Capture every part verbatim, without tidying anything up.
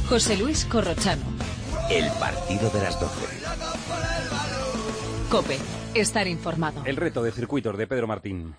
José Luis Corrochano. El partido de las doce. COPE. Estar informado. El reto de circuitos de Pedro Martín.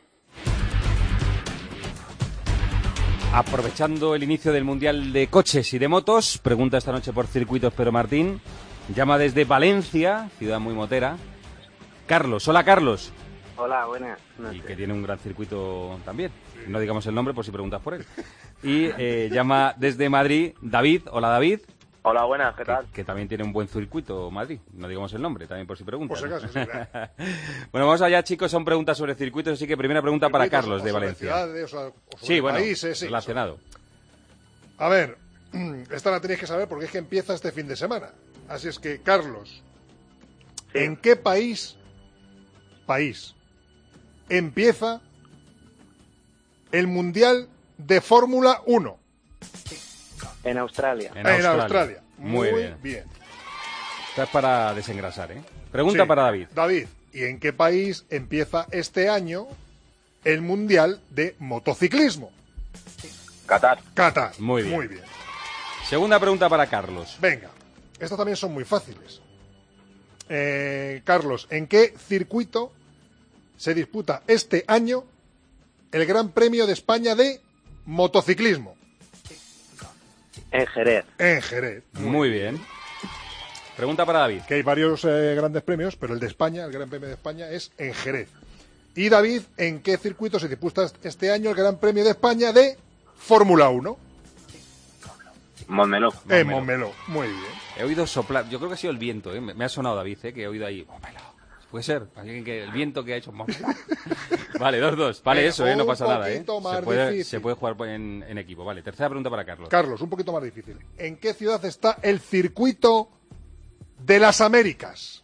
Aprovechando el inicio del Mundial de Coches y de Motos, pregunta esta noche por circuitos Pedro Martín. Llama desde Valencia, ciudad muy motera. Carlos. Hola, Carlos. Hola, buenas. Y que tiene un gran circuito también. No digamos el nombre por si preguntas por él. Y eh, llama desde Madrid David. Hola, David. Hola, buenas, ¿qué tal? Que, que también tiene un buen circuito Madrid. No digamos el nombre, también por si preguntas. Por si acaso, ¿no? sí, claro. Bueno, vamos allá, chicos. Son preguntas sobre circuitos, así que primera pregunta para Circuitos Carlos o de sobre Valencia. ciudades, o sobre Sí, bueno, países, sí. relacionado. A ver, esta la tenéis que saber porque es que empieza este fin de semana. Así es que, Carlos, Sí. ¿en qué país, país, empieza el Mundial de Fórmula uno? En Australia. En Australia. Muy, Muy bien. bien. Esta es para desengrasar, ¿eh? Pregunta Sí. para David. David, ¿y en qué país empieza este año el Mundial de Motociclismo? Qatar. Qatar. Muy bien. Muy bien. Segunda pregunta para Carlos. Venga, estas también son muy fáciles. Eh, Carlos, ¿en qué circuito se disputa este año el Gran Premio de España de motociclismo? En Jerez. En Jerez. Muy bien. Pregunta para David. Que hay varios eh, grandes premios, pero el de España, el Gran Premio de España, es en Jerez. Y David, ¿en qué circuito se disputa este año el Gran Premio de España de Fórmula uno? Montmeló. En Montmeló. Muy bien. He oído soplar. Yo creo que ha sido el viento, ¿eh? Me, me ha sonado David, ¿eh? Que he oído ahí. Montmeló. Puede ser. Alguien que el viento que ha hecho. Montmeló. Vale, dos dos. Vale, Eh, eso, ¿eh? No un pasa nada, ¿eh? poquito más Se puede, difícil. se puede jugar en, en equipo. Vale, tercera pregunta para Carlos. Carlos, un poquito más difícil. ¿En qué ciudad está el circuito de las Américas?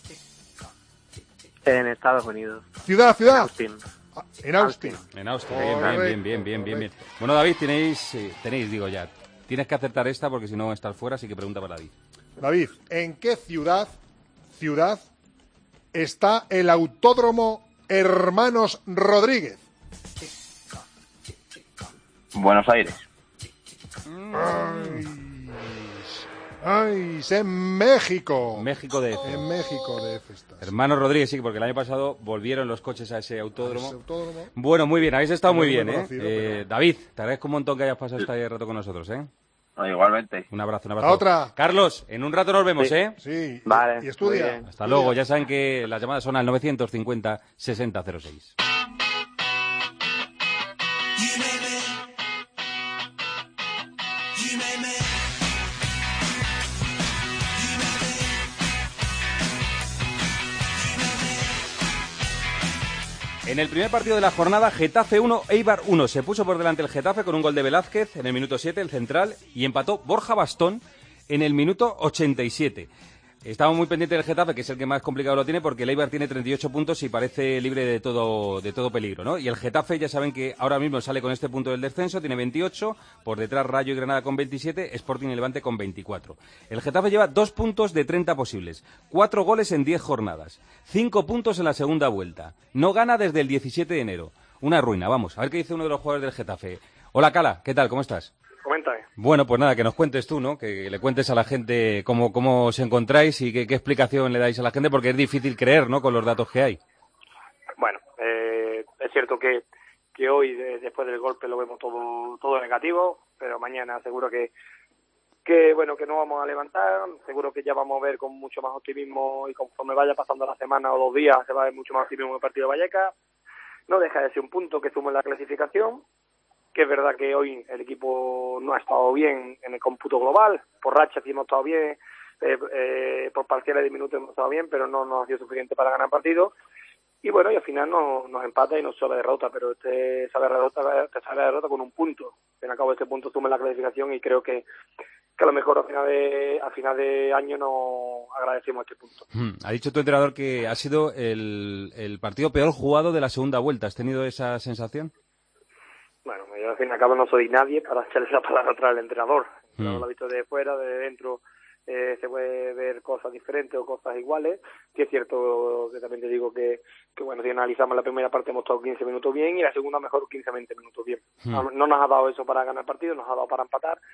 En Estados Unidos. Ciudad, ciudad. Austin. Ah, En Austin. En Austria. Bien, bien, Correcto, bien, bien, bien, bien, bien. correcto. Bueno, David, tenéis, eh, tenéis, digo ya. Tienes que acertar esta porque si no estás fuera, así que pregunta para David. David, ¿en qué ciudad, ciudad está el Autódromo Hermanos Rodríguez? Buenos Aires. Ay, ay, es en México. México de En México de F estás. Hermano Rodríguez, sí, porque el año pasado volvieron los coches a ese Ese autódromo. autódromo. Bueno, muy bien, habéis estado muy Muy bien, ¿eh? conocido, Eh, pero- David, te agradezco un montón que hayas pasado este rato con nosotros, ¿eh? No, igualmente. Un abrazo, un abrazo. La otra. Carlos, en un rato nos vemos, Sí. ¿eh? Sí. Vale, Y muy estudia. bien. Hasta Estudia. luego, ya saben que las llamadas son al novecientos cincuenta sesenta cero seis. En el primer partido de la jornada, Getafe uno, Eibar uno. Se puso por delante el Getafe con un gol de Velázquez en el minuto siete, el central, y empató Borja Bastón en el minuto ochenta y siete. Estamos muy pendientes del Getafe, que es el que más complicado lo tiene, porque el Eibar tiene treinta y ocho puntos y parece libre de todo, de todo peligro, ¿no? Y el Getafe, ya saben que ahora mismo sale con este punto del descenso, tiene veintiocho, por detrás Rayo y Granada con veintisiete, Sporting y Levante con veinticuatro. El Getafe lleva dos puntos de treinta posibles, cuatro goles en diez jornadas, cinco puntos en la segunda vuelta. No gana desde el diecisiete de enero. Una ruina, vamos. A ver qué dice uno de los jugadores del Getafe. Hola, Cala, ¿qué tal? ¿Cómo estás? Coméntame. Bueno, pues nada, que nos cuentes tú, ¿no? Que le cuentes a la gente cómo, cómo os encontráis y qué, qué explicación le dais a la gente, porque es difícil creer, ¿no? Con los datos que hay. Bueno, eh, es cierto que, que hoy, de- después del golpe, lo vemos todo todo negativo, pero mañana seguro que, que bueno que no vamos a levantar, seguro que ya vamos a ver con mucho más optimismo y conforme vaya pasando la semana o dos días se va a ver mucho más optimismo en el partido de Vallecas. No deja de ser un punto que suma en la clasificación, que es verdad que hoy el equipo no ha estado bien en el cómputo global, por rachas sí hemos estado bien, eh, eh, por parciales de minutos hemos estado bien, pero no nos ha sido suficiente para ganar partido. Y bueno, y al final nos, nos empata y nos sabe derrota, pero este sabe derrota, te sabe derrota con un punto. En al cabo este punto suma en la clasificación y creo que, que a lo mejor a final de a final de año nos agradecemos este punto. Hmm. Ha dicho tu entrenador que ha sido el, el partido peor jugado de la segunda vuelta. ¿Has tenido esa sensación? Bueno, yo al fin y al cabo no soy nadie para echarle la palabra atrás al entrenador. El entrenador Mm. lo ha visto de fuera, de dentro, eh, se puede ver cosas diferentes o cosas iguales. Sí es cierto que también te digo que, que bueno, si analizamos la primera parte hemos estado quince minutos bien y la segunda mejor quince a veinte minutos bien. Mm. No, no nos ha dado eso para ganar el partido, nos ha dado para empatar.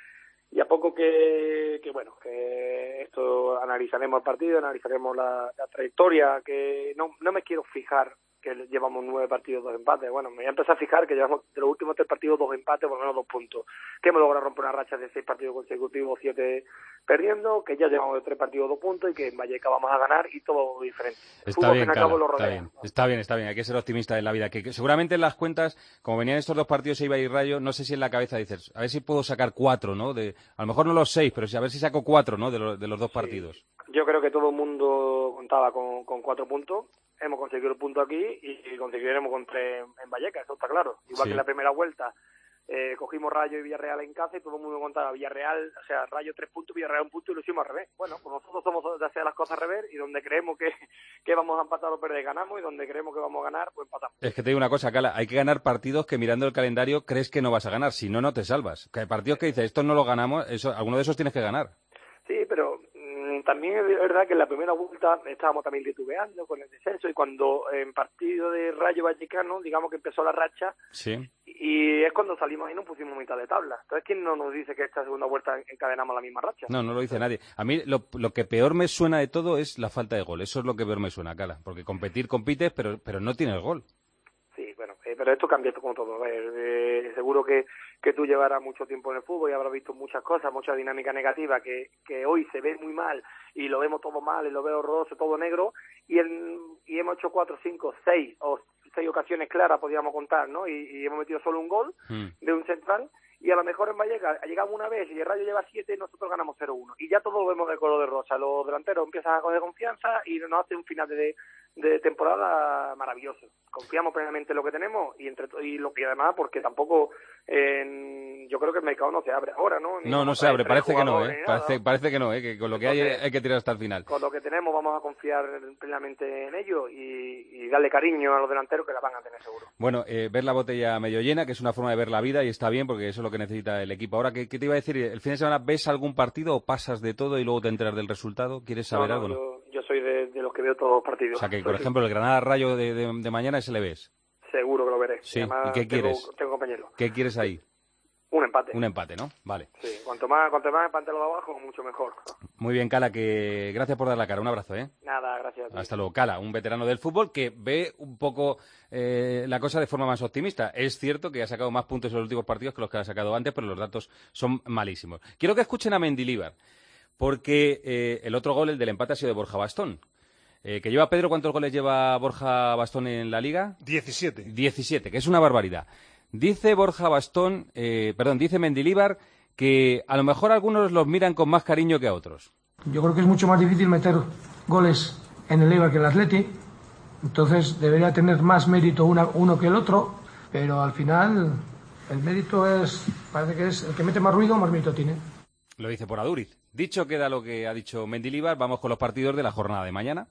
y a poco que, que bueno, que esto analizaremos el partido, analizaremos la, la trayectoria, que no, no me quiero fijar que llevamos nueve partidos, dos empates. Bueno, me voy a empezar a fijar que llevamos de los últimos tres partidos dos empates, por lo menos dos puntos. Que hemos logrado romper una racha de seis partidos consecutivos, siete perdiendo, que ya llevamos de tres partidos dos puntos y que en Vallecas vamos a ganar y todo diferente. Está Fútbol, bien, fin y al Cala, cabo, lo está rodea. bien, está bien, está bien, hay que ser optimista en la vida. Que, que seguramente en las cuentas, como venían estos dos partidos, Eibar y Rayo, no sé si en la cabeza dices, a ver si puedo sacar cuatro, ¿no? De, a lo mejor no los seis, pero sí, a ver si saco cuatro, ¿no? De, lo, de los dos Sí. partidos. Yo creo que todo el mundo contaba con, con cuatro puntos. Hemos conseguido el punto aquí y, y conseguiremos con tres en Vallecas, eso está claro. Igual Sí. que en la primera vuelta eh, cogimos Rayo y Villarreal en casa y todo el mundo contaba Villarreal, o sea, Rayo tres puntos, Villarreal un punto y lo hicimos al revés. Bueno, pues nosotros somos de hacer las cosas al revés y donde creemos que, que vamos a empatar o perder ganamos y donde creemos que vamos a ganar, pues empatamos. Es que te digo una cosa, Cala, hay que ganar partidos que mirando el calendario crees que no vas a ganar, si no, no te salvas. Que hay partidos que dices, estos no los ganamos, eso, alguno de esos tienes que ganar. Sí, pero mmm, también es verdad que en la primera vuelta estábamos también titubeando con el descenso y cuando en partido de Rayo Vallecano, digamos que empezó la racha, Sí. y es cuando salimos y nos pusimos mitad de tabla. Entonces, ¿quién no nos dice que esta segunda vuelta encadenamos la misma racha? No, no lo dice nadie. A mí lo, lo que peor me suena de todo es la falta de gol. Eso es lo que peor me suena, Cala. Porque competir compites, pero, pero no tienes gol. Sí, bueno, eh, pero esto cambia como todo. A ver, eh, seguro que, que tú llevarás mucho tiempo en el fútbol y habrás visto muchas cosas, mucha dinámica negativa que, que hoy se ve muy mal y lo vemos todo mal y lo veo horroroso, todo negro, y, en, y hemos hecho cuatro, cinco, seis o seis ocasiones claras, podríamos contar, ¿no? Y, y hemos metido solo un gol Mm. de un central. Y a lo mejor en Vallecas llegamos una vez y el Rayo lleva siete y nosotros ganamos cero uno. Y ya todo lo vemos de color de rosa. Los delanteros empiezan a coger confianza y nos hace un final de, de temporada maravilloso. Confiamos plenamente en lo que tenemos y entre y lo que además, porque tampoco eh, yo creo que el mercado no se abre ahora, ¿no? Ni No, no vamos se a abre, traer parece que no, jugadores ¿eh? ni nada. Parece, parece que no, ¿eh? Que con lo que hay Entonces, hay que tirar hasta el final. Con lo que tenemos vamos a confiar plenamente en ello y, y darle cariño a los delanteros que la van a tener seguro. Bueno, eh, ver la botella medio llena, que es una forma de ver la vida y está bien porque eso es lo que necesita el equipo. Ahora, ¿qué, qué te iba a decir? ¿El fin de semana ves algún partido o pasas de todo y luego te enteras del resultado? ¿Quieres saber No, no, algo? No? Yo, yo soy de, de los que veo todos los partidos. O sea, que por Soy- ejemplo el Granada Rayo de, de, de mañana ese le ves. Seguro que lo veré. Sí, Además, ¿y qué tengo- quieres? Tengo compañeros. ¿Qué quieres ahí? Un empate. Un empate, ¿no? Vale. Sí, cuanto más, cuanto más empate lo de abajo, mucho mejor. Muy bien, Cala, que gracias por dar la cara. Un abrazo, ¿eh? Nada, gracias a ti. Hasta luego. Cala, un veterano del fútbol que ve un poco eh, la cosa de forma más optimista. Es cierto que ha sacado más puntos en los últimos partidos que los que ha sacado antes, pero los datos son malísimos. Quiero que escuchen a Mendilibar, porque eh, el otro gol, el del empate, ha sido de Borja Bastón. Eh, que lleva Pedro, ¿cuántos goles lleva Borja Bastón en la Liga? diecisiete. diecisiete, que es una barbaridad. Dice Borja Bastón, eh, perdón, dice Mendilibar que a lo mejor algunos los miran con más cariño que a otros. Yo creo que es mucho más difícil meter goles en el Eibar que en el Atleti, entonces debería tener más mérito una, uno que el otro, pero al final el mérito es, parece que es el que mete más ruido, más mérito tiene. Lo dice por Aduriz. Dicho queda lo que ha dicho Mendilibar, vamos con los partidos de la jornada de mañana.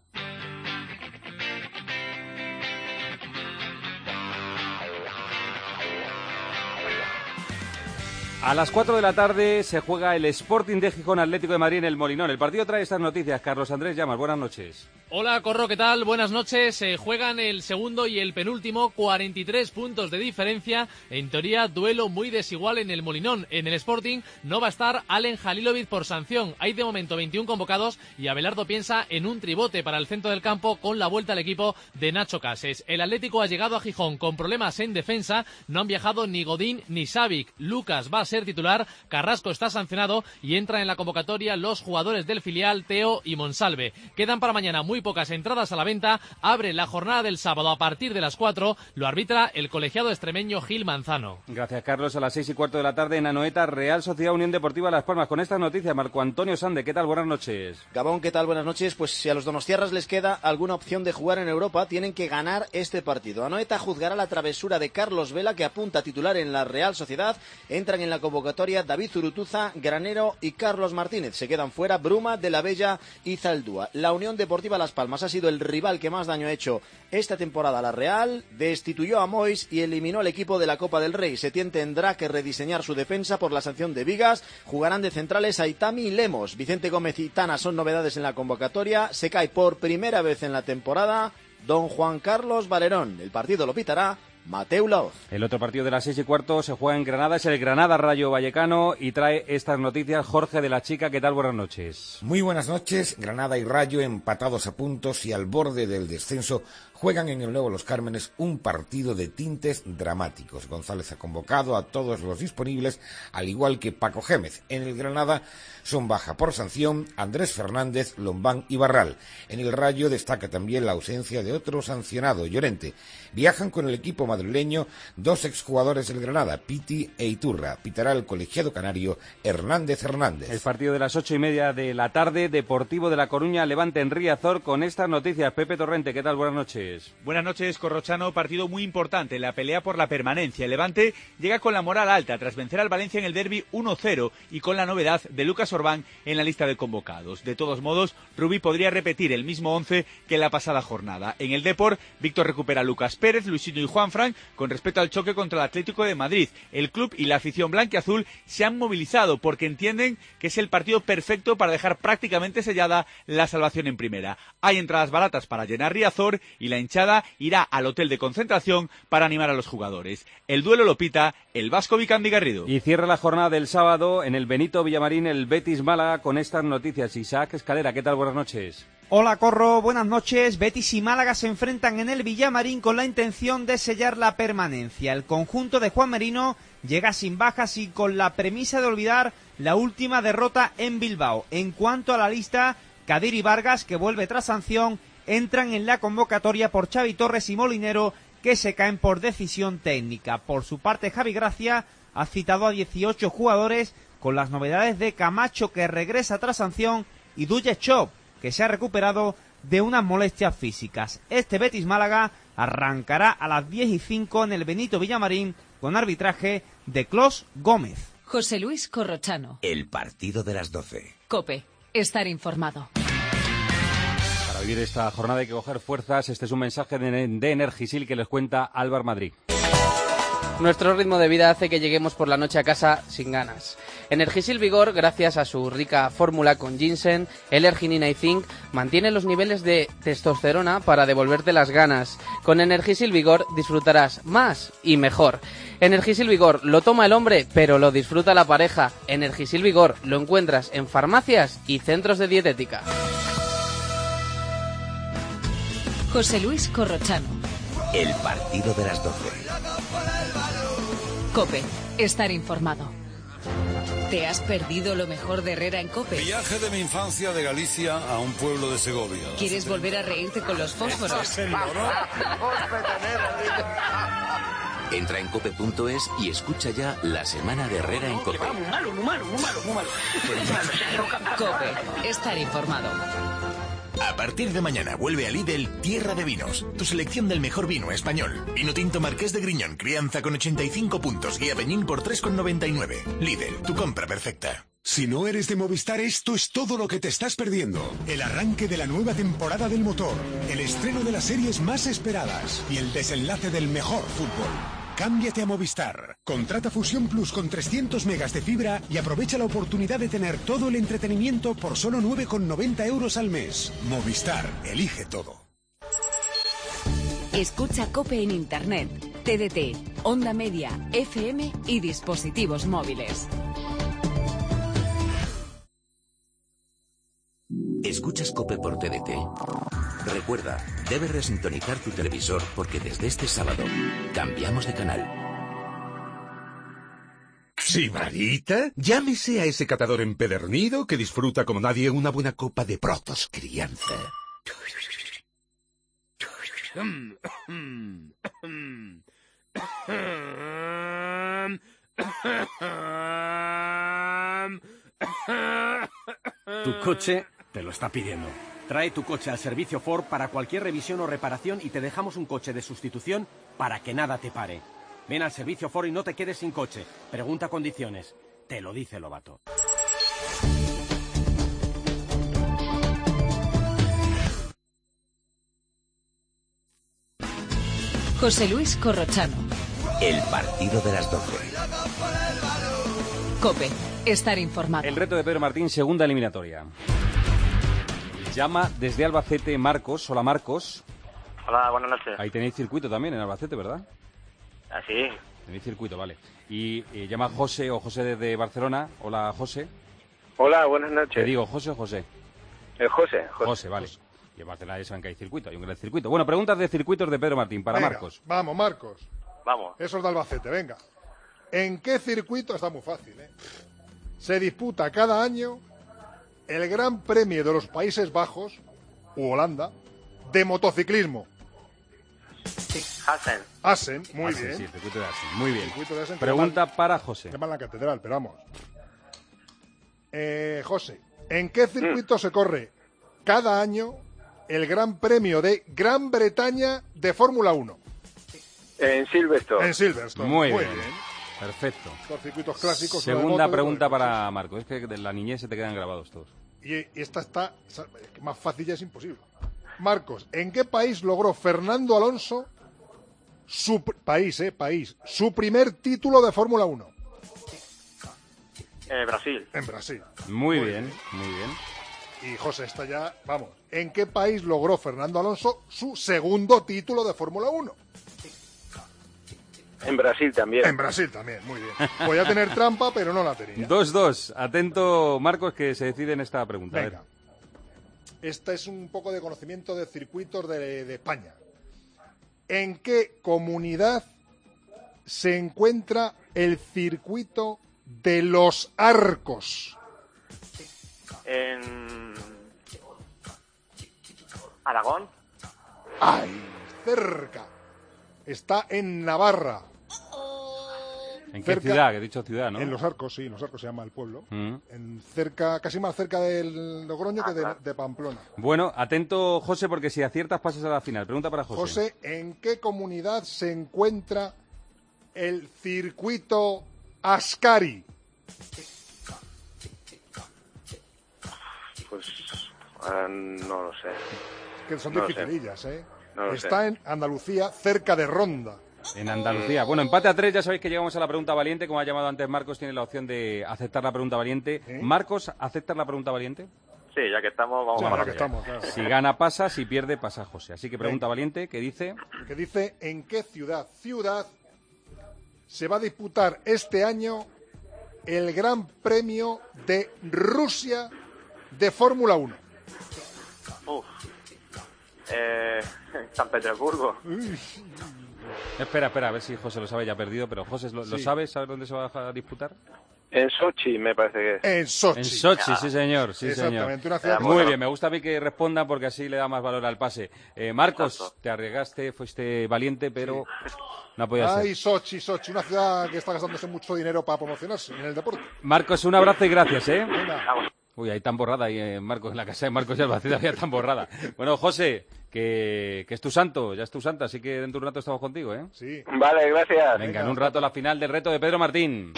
A las cuatro de la tarde se juega el Sporting de Gijón Atlético de Madrid en el Molinón. El partido trae estas noticias. Carlos Andrés Llamas, buenas noches. Hola, Corro, ¿qué tal? Buenas noches. Se juegan el segundo y el penúltimo, cuarenta y tres puntos de diferencia. En teoría, duelo muy desigual en el Molinón. En el Sporting no va a estar Alen Halilovic por sanción. Hay de momento veintiún convocados y Abelardo piensa en un tribote para el centro del campo con la vuelta al equipo de Nacho Cases. El Atlético ha llegado a Gijón con problemas en defensa. No han viajado ni Godín ni Savic. Lucas va a ser titular, Carrasco está sancionado y entra en la convocatoria los jugadores del filial Teo y Monsalve. Quedan para mañana muy pocas entradas a la venta. Abre la jornada del sábado a partir de las cuatro. Lo arbitra el colegiado extremeño Gil Manzano. Gracias, Carlos. A las seis y cuarto de la tarde en Anoeta, Real Sociedad Unión Deportiva Las Palmas. Con estas noticias, Marco Antonio Sande, ¿qué tal? Buenas noches. Gabón, ¿qué tal? Buenas noches. Pues si a los donostiarras les queda alguna opción de jugar en Europa, tienen que ganar este partido. Anoeta juzgará la travesura de Carlos Vela, que apunta a titular en la Real Sociedad. Entran en la convocatoria David Zurutuza, Granero y Carlos Martínez. Se quedan fuera Bruma, De la Bella y Zaldúa. La Unión Deportiva Las Palmas ha sido el rival que más daño ha hecho esta temporada a la Real. Destituyó a Mois y eliminó al equipo de la Copa del Rey. Setién tendrá que rediseñar su defensa por la sanción de Vigas. Jugarán de centrales Aitami y Lemos. Vicente Gómez y Tana son novedades en la convocatoria. Se cae por primera vez en la temporada don Juan Carlos Valerón. El partido lo pitará Mateu Laoz. El otro partido de las seis y cuarto se juega en Granada, es el Granada Rayo Vallecano y trae estas noticias Jorge de la Chica. ¿Qué tal? Buenas noches. Muy buenas noches. Granada y Rayo, empatados a puntos y al borde del descenso, juegan en el Nuevo Los Cármenes un partido de tintes dramáticos. González ha convocado a todos los disponibles, al igual que Paco Gémez. En el Granada son baja por sanción Andrés Fernández, Lombán y Barral. En el Rayo destaca también la ausencia de otro sancionado, Llorente. Viajan con el equipo madrileño dos exjugadores del Granada, Piti e Iturra. Pitará el colegiado canario Hernández Hernández. El partido de las ocho y media de la tarde, Deportivo de La Coruña, Levante en Riazor, con estas noticias. Pepe Torrente, ¿qué tal? Buenas noches. Buenas noches, Corrochano. Partido muy importante, la pelea por la permanencia. El Levante llega con la moral alta tras vencer al Valencia en el derbi uno cero y con la novedad de Lucas Orbán en la lista de convocados. De todos modos, Rubí podría repetir el mismo once que en la pasada jornada. En el Depor, Víctor recupera a Lucas Pérez, Luisito y Juanfran con respecto al choque contra el Atlético de Madrid. El club y la afición blanquiazul se han movilizado porque entienden que es el partido perfecto para dejar prácticamente sellada la salvación en primera. Hay entradas baratas para llenar Riazor y la hinchada irá al hotel de concentración para animar a los jugadores. El duelo lo pita el vasco Vicandi Garrido. Y cierra la jornada del sábado en el Benito Villamarín el Betis Málaga con estas noticias. Isaac Escalera, ¿qué tal? Buenas noches. Hola Corro, buenas noches. Betis y Málaga se enfrentan en el Villamarín con la intención de sellar la permanencia. El conjunto de Juan Merino llega sin bajas y con la premisa de olvidar la última derrota en Bilbao. En cuanto a la lista, Kadir y Vargas, que vuelve tras sanción, entran en la convocatoria por Xavi Torres y Molinero, que se caen por decisión técnica. Por su parte, Javi Gracia ha citado a dieciocho jugadores con las novedades de Camacho, que regresa tras sanción, y Duje Chop, que se ha recuperado de unas molestias físicas. Este Betis Málaga arrancará a las diez y cinco en el Benito Villamarín con arbitraje de Clos Gómez. José Luis Corrochano. El partido de las doce. COPE. Estar informado. Para vivir esta jornada hay que coger fuerzas. Este es un mensaje de, de Energisil que les cuenta Álvaro Madrid. Nuestro ritmo de vida hace que lleguemos por la noche a casa sin ganas. Energisil Vigor, gracias a su rica fórmula con ginseng, L-arginina y zinc, mantiene los niveles de testosterona para devolverte las ganas. Con Energisil Vigor disfrutarás más y mejor. Energisil Vigor lo toma el hombre, pero lo disfruta la pareja. Energisil Vigor lo encuentras en farmacias y centros de dietética. José Luis Corrochano. El partido de las doce. COPE. Estar informado. ¿Te has perdido lo mejor de Herrera en COPE? Viaje de mi infancia de Galicia a un pueblo de Segovia. ¿Quieres volver a reírte con los fósforos? Entra en cope punto es y escucha ya la semana de Herrera en COPE. COPE. Estar informado. A partir de mañana vuelve a Lidl Tierra de Vinos, tu selección del mejor vino español. Vino tinto Marqués de Griñón, crianza con ochenta y cinco puntos, guía Peñín por tres con noventa y nueve. Lidl, tu compra perfecta. Si no eres de Movistar, esto es todo lo que te estás perdiendo. El arranque de la nueva temporada del motor, el estreno de las series más esperadas y el desenlace del mejor fútbol. Cámbiate a Movistar. Contrata Fusión Plus con trescientos megas de fibra y aprovecha la oportunidad de tener todo el entretenimiento por solo nueve con noventa euros al mes. Movistar, elige todo. Escucha COPE en Internet, T D T, Onda Media, F M y dispositivos móviles. ¿Escuchas COPE por T D T? Recuerda, debes resintonizar tu televisor porque desde este sábado cambiamos de canal. ¿Sibarita? Llámese a ese catador empedernido que disfruta como nadie una buena copa de Protos Crianza. Tu coche te lo está pidiendo. Trae tu coche al servicio Ford para cualquier revisión o reparación y te dejamos un coche de sustitución para que nada te pare. Ven al servicio Ford y no te quedes sin coche. Pregunta condiciones. Te lo dice Lobato. José Luis Corrochano. El partido de las doce. COPE. Estar informado. El reto de Pedro Martín, segunda eliminatoria. Llama desde Albacete Marcos. Hola, Marcos. Hola, buenas noches. Ahí tenéis circuito también en Albacete, ¿verdad? Así. En mi circuito, vale. Y eh, llama José o José desde Barcelona. Hola, José. Hola, buenas noches. Te digo, ¿José o José? Eh, José, José. José, vale. José. Y en Barcelona ya saben que hay circuito, hay un gran circuito. Bueno, preguntas de circuitos de Pedro Martín, para Venga, Marcos. Vamos, Marcos. Vamos. Eso es de Albacete, venga. ¿En qué circuito, está muy fácil, eh, se disputa cada año el Gran Premio de los Países Bajos, u Holanda, de motociclismo? Assen. Assen, muy Assen, bien. Sí, el circuito de Assen, muy bien. Circuito de Assen, Pregunta que para José. llaman la catedral, pero vamos. Eh, José, ¿en qué circuito mm. se corre cada año el Gran Premio de Gran Bretaña de Fórmula uno? En Silverstone. En Silverstone. Muy, Muy bien. bien. Perfecto. Los circuitos clásicos. Segunda moto, pregunta pues, para Marco. Es que de la niñez se te quedan grabados todos. Y esta está más fácil, ya es imposible. Marcos, ¿en qué país logró Fernando Alonso su país, eh, país, su primer título de Fórmula uno? Eh, Brasil. En Brasil. Muy, muy bien, bien, muy bien. Y José, esta ya, vamos. ¿En qué país logró Fernando Alonso su segundo título de Fórmula uno? En Brasil también. En Brasil también, muy bien. Voy a tener trampa, pero no la tenía. dos dos. Atento, Marcos, que se decide en esta pregunta. Venga. Esta es un poco de conocimiento de circuitos de, de España. ¿En qué comunidad se encuentra el circuito de Los Arcos? En Aragón. ¡Ay! Cerca. Está en Navarra. ¿En qué cerca, ciudad? Que he dicho ciudad, ¿no? En Los Arcos, sí, Los Arcos se llama el pueblo. Mm. En cerca, casi más cerca del Logroño ah, que de, claro. de Pamplona. Bueno, atento, José, porque si aciertas pasas a la final. Pregunta para José. José, ¿en qué comunidad se encuentra el circuito Ascari? Pues uh, no lo sé. Que son no dificilillas, ¿eh? No Está sé. en Andalucía, cerca de Ronda. En Andalucía. Bueno, empate a tres, ya sabéis que llegamos a la pregunta valiente. Como ha llamado antes Marcos, tiene la opción de aceptar la pregunta valiente. ¿Eh? Marcos, ¿aceptas la pregunta valiente? Sí, ya que estamos, vamos sí, a ya que estamos, claro. Si gana, pasa. Si pierde, pasa José. Así que pregunta Venga. valiente, ¿qué dice? Que dice, ¿en qué ciudad, ciudad se va a disputar este año el Gran Premio de Rusia de Fórmula uno? Uf. Eh, San Petersburgo. Uy. Espera, espera, a ver si José lo sabe, ya ha perdido, pero José, ¿lo, sí. ¿lo sabes? ¿Sabes dónde se va a disputar? En Sochi, me parece que es. En Sochi. En Sochi, sí señor, sí Exactamente, señor. Una ciudad Muy bueno. bien, me gusta a mí que responda porque así le da más valor al pase. Eh, Marcos, Exacto. te arriesgaste, fuiste valiente, pero sí. no podía ser. Ay, Sochi, Sochi, una ciudad que está gastándose mucho dinero para promocionarse en el deporte. Marcos, un abrazo y gracias, ¿eh? Venga. Uy, hay tan borrada ahí en Marcos, en la casa de Marcos y Albacete había tan borrada. Bueno, José, que, que es tu santo, ya es tu santa, así que dentro de un rato estamos contigo, ¿eh? Sí. Vale, gracias. Venga, Venga, en un rato la final del reto de Pedro Martín.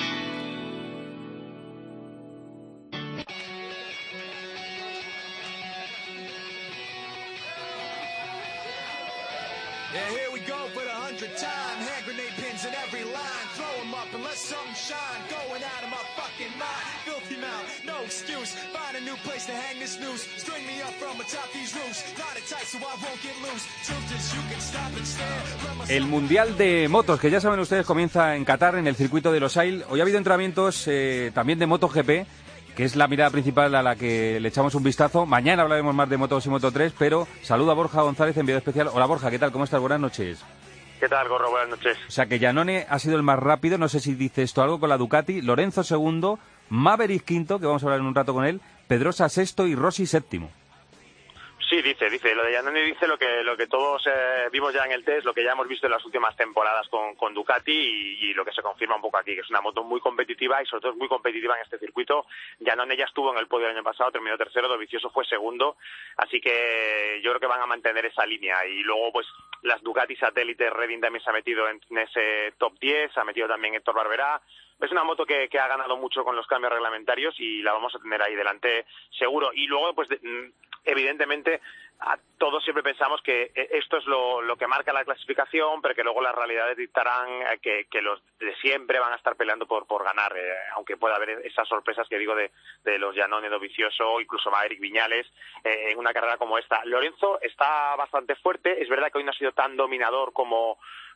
Yeah, here we go for the hundredth time. Hand grenade pins in every line. Throw them up and let something shine. Going out of my fucking mind. Filthy mouth, no excuse. Find a new place to hang this noose. String me up from atop these roofs. Knot it tight so I won't get loose. Truth is you can stop and stare. El Mundial de Motos, que ya saben ustedes, comienza en Qatar, en el circuito de Losail. Hoy ha habido entrenamientos eh, también de MotoGP, que es la mirada principal a la que le echamos un vistazo. Mañana hablaremos más de Moto dos y Moto tres, pero saludo a Borja González, enviado especial. Hola Borja, ¿qué tal? ¿Cómo estás? Buenas noches. ¿Qué tal, Gorro? Buenas noches. O sea, que Giannone ha sido el más rápido, no sé si dice esto algo, con la Ducati, Lorenzo segundo, Maverick quinto, que vamos a hablar en un rato con él, Pedrosa sexto y Rossi séptimo. Sí, dice, dice. Lo de Giannone dice lo que lo que todos eh, vimos ya en el test, lo que ya hemos visto en las últimas temporadas con, con Ducati y, y lo que se confirma un poco aquí, que es una moto muy competitiva y sobre todo es muy competitiva en este circuito. Giannone ya estuvo en el podio el año pasado, terminó tercero, Dovizioso fue segundo, así que yo creo que van a mantener esa línea. Y luego, pues, las Ducati satélites, Redding también se ha metido en, en ese top diez, se ha metido también Héctor Barberá. Es una moto que, que ha ganado mucho con los cambios reglamentarios y la vamos a tener ahí delante seguro. Y luego, pues, de, evidentemente, a todos siempre pensamos que esto es lo, lo que marca la clasificación, pero que luego las realidades dictarán que, que los de siempre van a estar peleando por, por ganar, eh, aunque pueda haber esas sorpresas que digo de, de los Giannone, Dovizioso, incluso Maverick Viñales, eh, en una carrera como esta. Lorenzo está bastante fuerte, es verdad que hoy no ha sido tan dominador como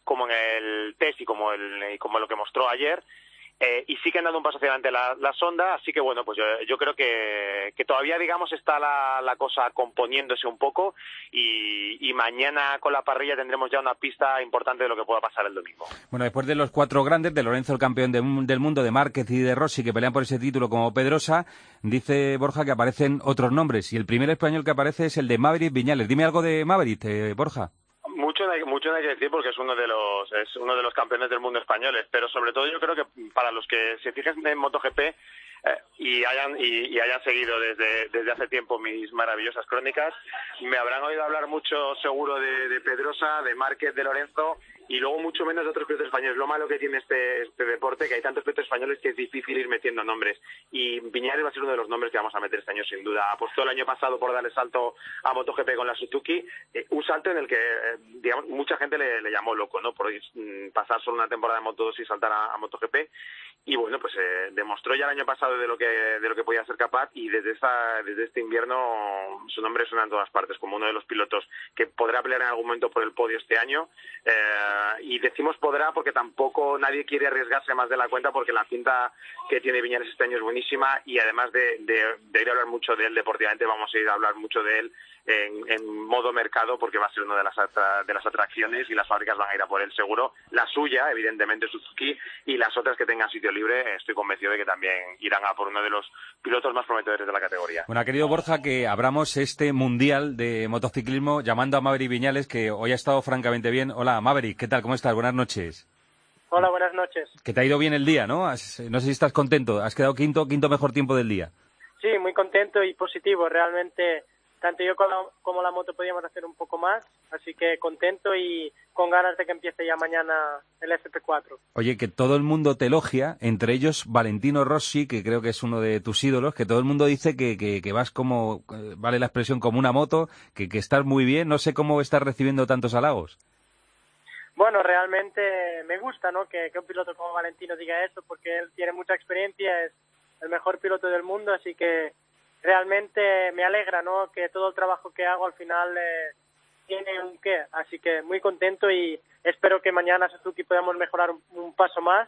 como en el test y como, el, y como lo que mostró ayer. Eh, y sí que han dado un paso hacia adelante la, la sonda, así que bueno, pues yo, yo creo que, que todavía, digamos, está la, la cosa componiéndose un poco y, y mañana con la parrilla tendremos ya una pista importante de lo que pueda pasar el domingo. Bueno, después de los cuatro grandes, de Lorenzo el campeón de, del mundo, de Márquez y de Rossi que pelean por ese título como Pedrosa, dice Borja que aparecen otros nombres y el primer español que aparece es el de Maverick Viñales. Dime algo de Maverick, eh, Borja. Mucho no, hay, mucho no hay que decir porque es uno de los es uno de los campeones del mundo españoles, pero sobre todo yo creo que para los que se fijen en MotoGP eh, y hayan y, y hayan seguido desde desde hace tiempo mis maravillosas crónicas, me habrán oído hablar mucho seguro de, de Pedrosa, de Márquez, de Lorenzo y luego mucho menos de otros pilotos españoles. Lo malo que tiene este este deporte que hay tantos pilotos españoles que es difícil ir metiendo nombres y Viñales va a ser uno de los nombres que vamos a meter este año sin duda. Apostó el año pasado por darle salto a MotoGP con la Suzuki, eh, un salto en el que eh, digamos mucha gente le, le llamó loco, ¿no? Por mm, pasar solo una temporada de Moto dos y saltar a, a MotoGP y bueno, pues eh, demostró ya el año pasado de lo que de lo que podía ser capaz y desde esta desde este invierno su nombre suena en todas partes como uno de los pilotos que podrá pelear en algún momento por el podio este año. Eh, y decimos podrá porque tampoco nadie quiere arriesgarse más de la cuenta porque la cinta que tiene Viñales este año es buenísima y además de, de, de ir a hablar mucho de él deportivamente vamos a ir a hablar mucho de él en, en modo mercado porque va a ser una de las atra- de las atracciones y las fábricas van a ir a por él seguro. La suya, evidentemente Suzuki, y las otras que tengan sitio libre estoy convencido de que también irán a por uno de los pilotos más prometedores de la categoría. Bueno, ha querido Borja que abramos este mundial de motociclismo llamando a Maverick Viñales que hoy ha estado francamente bien. Hola Maverick, ¿qué tal? ¿Cómo estás? Buenas noches. Hola, buenas noches. Que te ha ido bien el día, ¿no? Has, no sé si estás contento. Has quedado quinto, quinto mejor tiempo del día. Sí, muy contento y positivo. Realmente, tanto yo como la, como la moto podíamos hacer un poco más. Así que contento y con ganas de que empiece ya mañana el F P cuatro. Oye, que todo el mundo te elogia, entre ellos Valentino Rossi, que creo que es uno de tus ídolos, que todo el mundo dice que, que, que vas como, vale la expresión, como una moto, que, que estás muy bien. No sé cómo estás recibiendo tantos halagos. Bueno, realmente me gusta, ¿no? Que, que un piloto como Valentino diga esto, porque él tiene mucha experiencia, es el mejor piloto del mundo, así que realmente me alegra, ¿no? Que todo el trabajo que hago al final eh, tiene un qué, así que muy contento y espero que mañana Suzuki podamos mejorar un, un paso más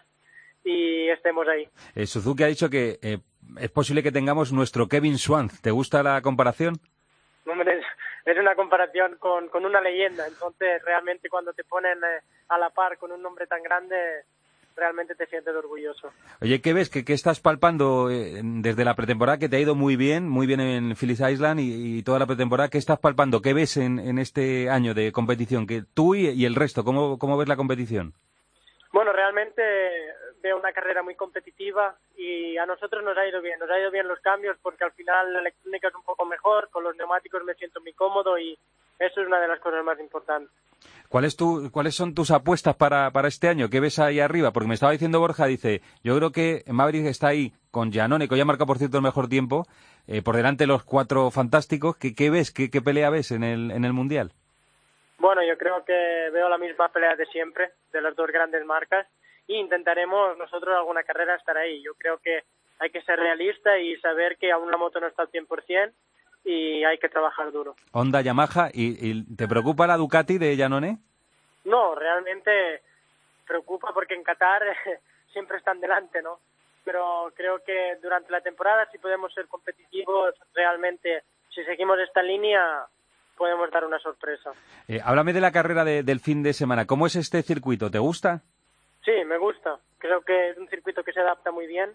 y estemos ahí. Eh, Suzuki ha dicho que eh, es posible que tengamos nuestro Kevin Schwantz. ¿Te gusta la comparación? Hombre, es una comparación con, con una leyenda, entonces realmente cuando te ponen eh, a la par con un nombre tan grande, realmente te sientes orgulloso. Oye, ¿qué ves? ¿Qué, qué estás palpando eh, desde la pretemporada, que te ha ido muy bien, muy bien en Phillip Island y, y toda la pretemporada? ¿Qué estás palpando? ¿Qué ves en, en este año de competición? Que tú y, y el resto, ¿cómo, ¿cómo ves la competición? Bueno, realmente veo una carrera muy competitiva y a nosotros nos ha ido bien, nos ha ido bien los cambios porque al final la electrónica es un poco mejor, con los neumáticos me siento muy cómodo y eso es una de las cosas más importantes. ¿Cuál es tu, ¿Cuáles son tus apuestas para, para este año? ¿Qué ves ahí arriba? Porque me estaba diciendo Borja, dice, yo creo que Maverick está ahí con Giannone, que hoy ha marcado por cierto el mejor tiempo, eh, por delante de los cuatro fantásticos. ¿Qué, qué ves? ¿Qué, qué pelea ves en el, en el Mundial? Bueno, yo creo que veo la misma pelea de siempre, de las dos grandes marcas, y intentaremos nosotros alguna carrera estar ahí. Yo creo que hay que ser realista y saber que aún la moto no está al cien por ciento y hay que trabajar duro. Honda, Yamaha, ¿y, y te preocupa la Ducati de Giannone? No, realmente preocupa porque en Qatar siempre están delante, ¿no? Pero creo que durante la temporada si podemos ser competitivos, realmente si seguimos esta línea podemos dar una sorpresa. Eh, háblame de la carrera de, del fin de semana. ¿Cómo es este circuito? ¿Te gusta? Sí, me gusta. Creo que es un circuito que se adapta muy bien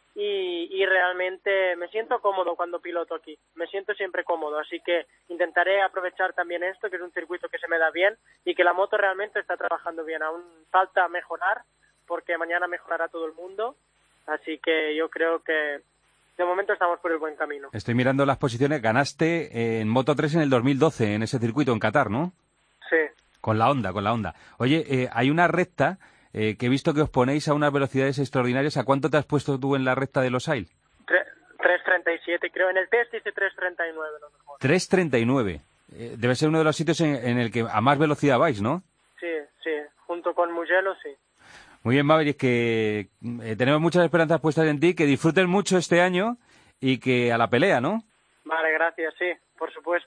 y, y realmente me siento cómodo cuando piloto aquí. Me siento siempre cómodo, así que intentaré aprovechar también esto, que es un circuito que se me da bien y que la moto realmente está trabajando bien. Aún falta mejorar porque mañana mejorará todo el mundo, así que yo creo que de momento estamos por el buen camino. Estoy mirando las posiciones. Ganaste en Moto tres en el dos mil doce, en ese circuito, en Qatar, ¿no? Sí. Con la Honda, con la Honda. Oye, eh, hay una recta eh, que he visto que os ponéis a unas velocidades extraordinarias. ¿A cuánto te has puesto tú en la recta de Los Ailes? tres treinta y siete, creo. En el test dice tres treinta y nueve, lo mejor. tres treinta y nueve. Eh, debe ser uno de los sitios en, en el que a más velocidad vais, ¿no? Sí, sí. Junto con Mugello, sí. Muy bien, Maverick, que eh, tenemos muchas esperanzas puestas en ti, que disfruten mucho este año y que a la pelea, ¿no? Vale, gracias, sí, por supuesto.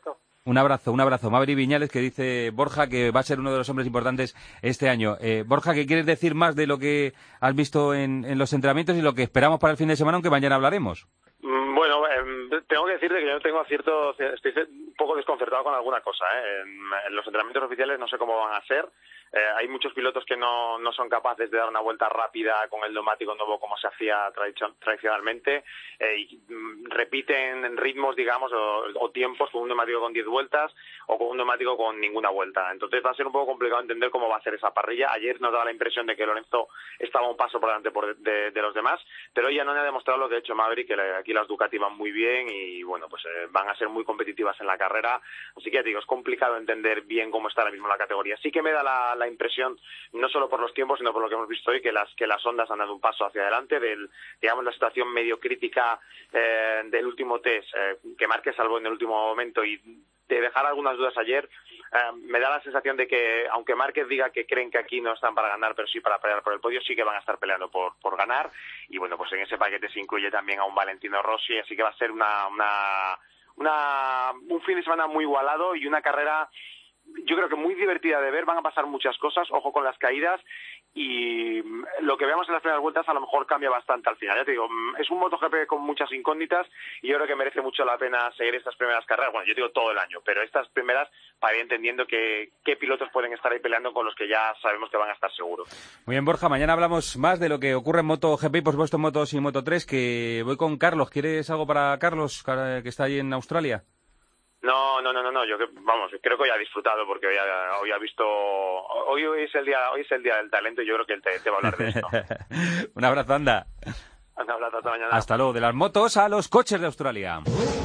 Un abrazo, un abrazo. Maverick Viñales, que dice Borja que va a ser uno de los hombres importantes este año. Eh, Borja, ¿qué quieres decir más de lo que has visto en, en los entrenamientos y lo que esperamos para el fin de semana, aunque mañana hablaremos? Bueno, eh, tengo que decirte que yo tengo cierto, estoy un poco desconcertado con alguna cosa, ¿eh? En, en los entrenamientos oficiales no sé cómo van a ser. Eh, hay muchos pilotos que no, no son capaces de dar una vuelta rápida con el neumático nuevo como se hacía tradicion, tradicionalmente eh, y mm, repiten ritmos, digamos, o, o tiempos con un neumático con diez vueltas o con un neumático con ninguna vuelta. Entonces va a ser un poco complicado entender cómo va a ser esa parrilla. Ayer nos daba la impresión de que Lorenzo estaba un paso por delante por de, de los demás, pero hoy ya no ha demostrado lo que ha hecho Maverick, que aquí las Ducati van muy bien y bueno, pues eh, van a ser muy competitivas en la carrera. Así que ya te digo, es complicado entender bien cómo está ahora mismo la categoría. Sí que me da la la impresión, no solo por los tiempos, sino por lo que hemos visto hoy, que las que las Hondas han dado un paso hacia adelante del, digamos, la situación medio crítica eh, del último test, eh, que Márquez salvó en el último momento y de dejar algunas dudas ayer, eh, me da la sensación de que, aunque Márquez diga que creen que aquí no están para ganar, pero sí para pelear por el podio, sí que van a estar peleando por, por ganar, y bueno, pues en ese paquete se incluye también a un Valentino Rossi, así que va a ser una, una, una un fin de semana muy igualado y una carrera yo creo que muy divertida de ver. Van a pasar muchas cosas, ojo con las caídas, y lo que veamos en las primeras vueltas a lo mejor cambia bastante al final. Ya te digo, es un MotoGP con muchas incógnitas y yo creo que merece mucho la pena seguir estas primeras carreras. Bueno, yo digo todo el año, pero estas primeras para ir entendiendo que, qué pilotos pueden estar ahí peleando con los que ya sabemos que van a estar seguros. Muy bien, Borja, mañana hablamos más de lo que ocurre en MotoGP y por supuesto en Moto dos y Moto tres, que voy con Carlos. ¿Quieres algo para Carlos, que está ahí en Australia? No, no, no, no, no. Yo vamos, creo que hoy ha disfrutado porque hoy ha, hoy ha visto, hoy, hoy es el día, hoy es el día del talento y yo creo que él te, te va a hablar de esto. Un abrazo, anda. Un abrazo, hasta mañana. Hasta luego. De las motos a los coches de Australia.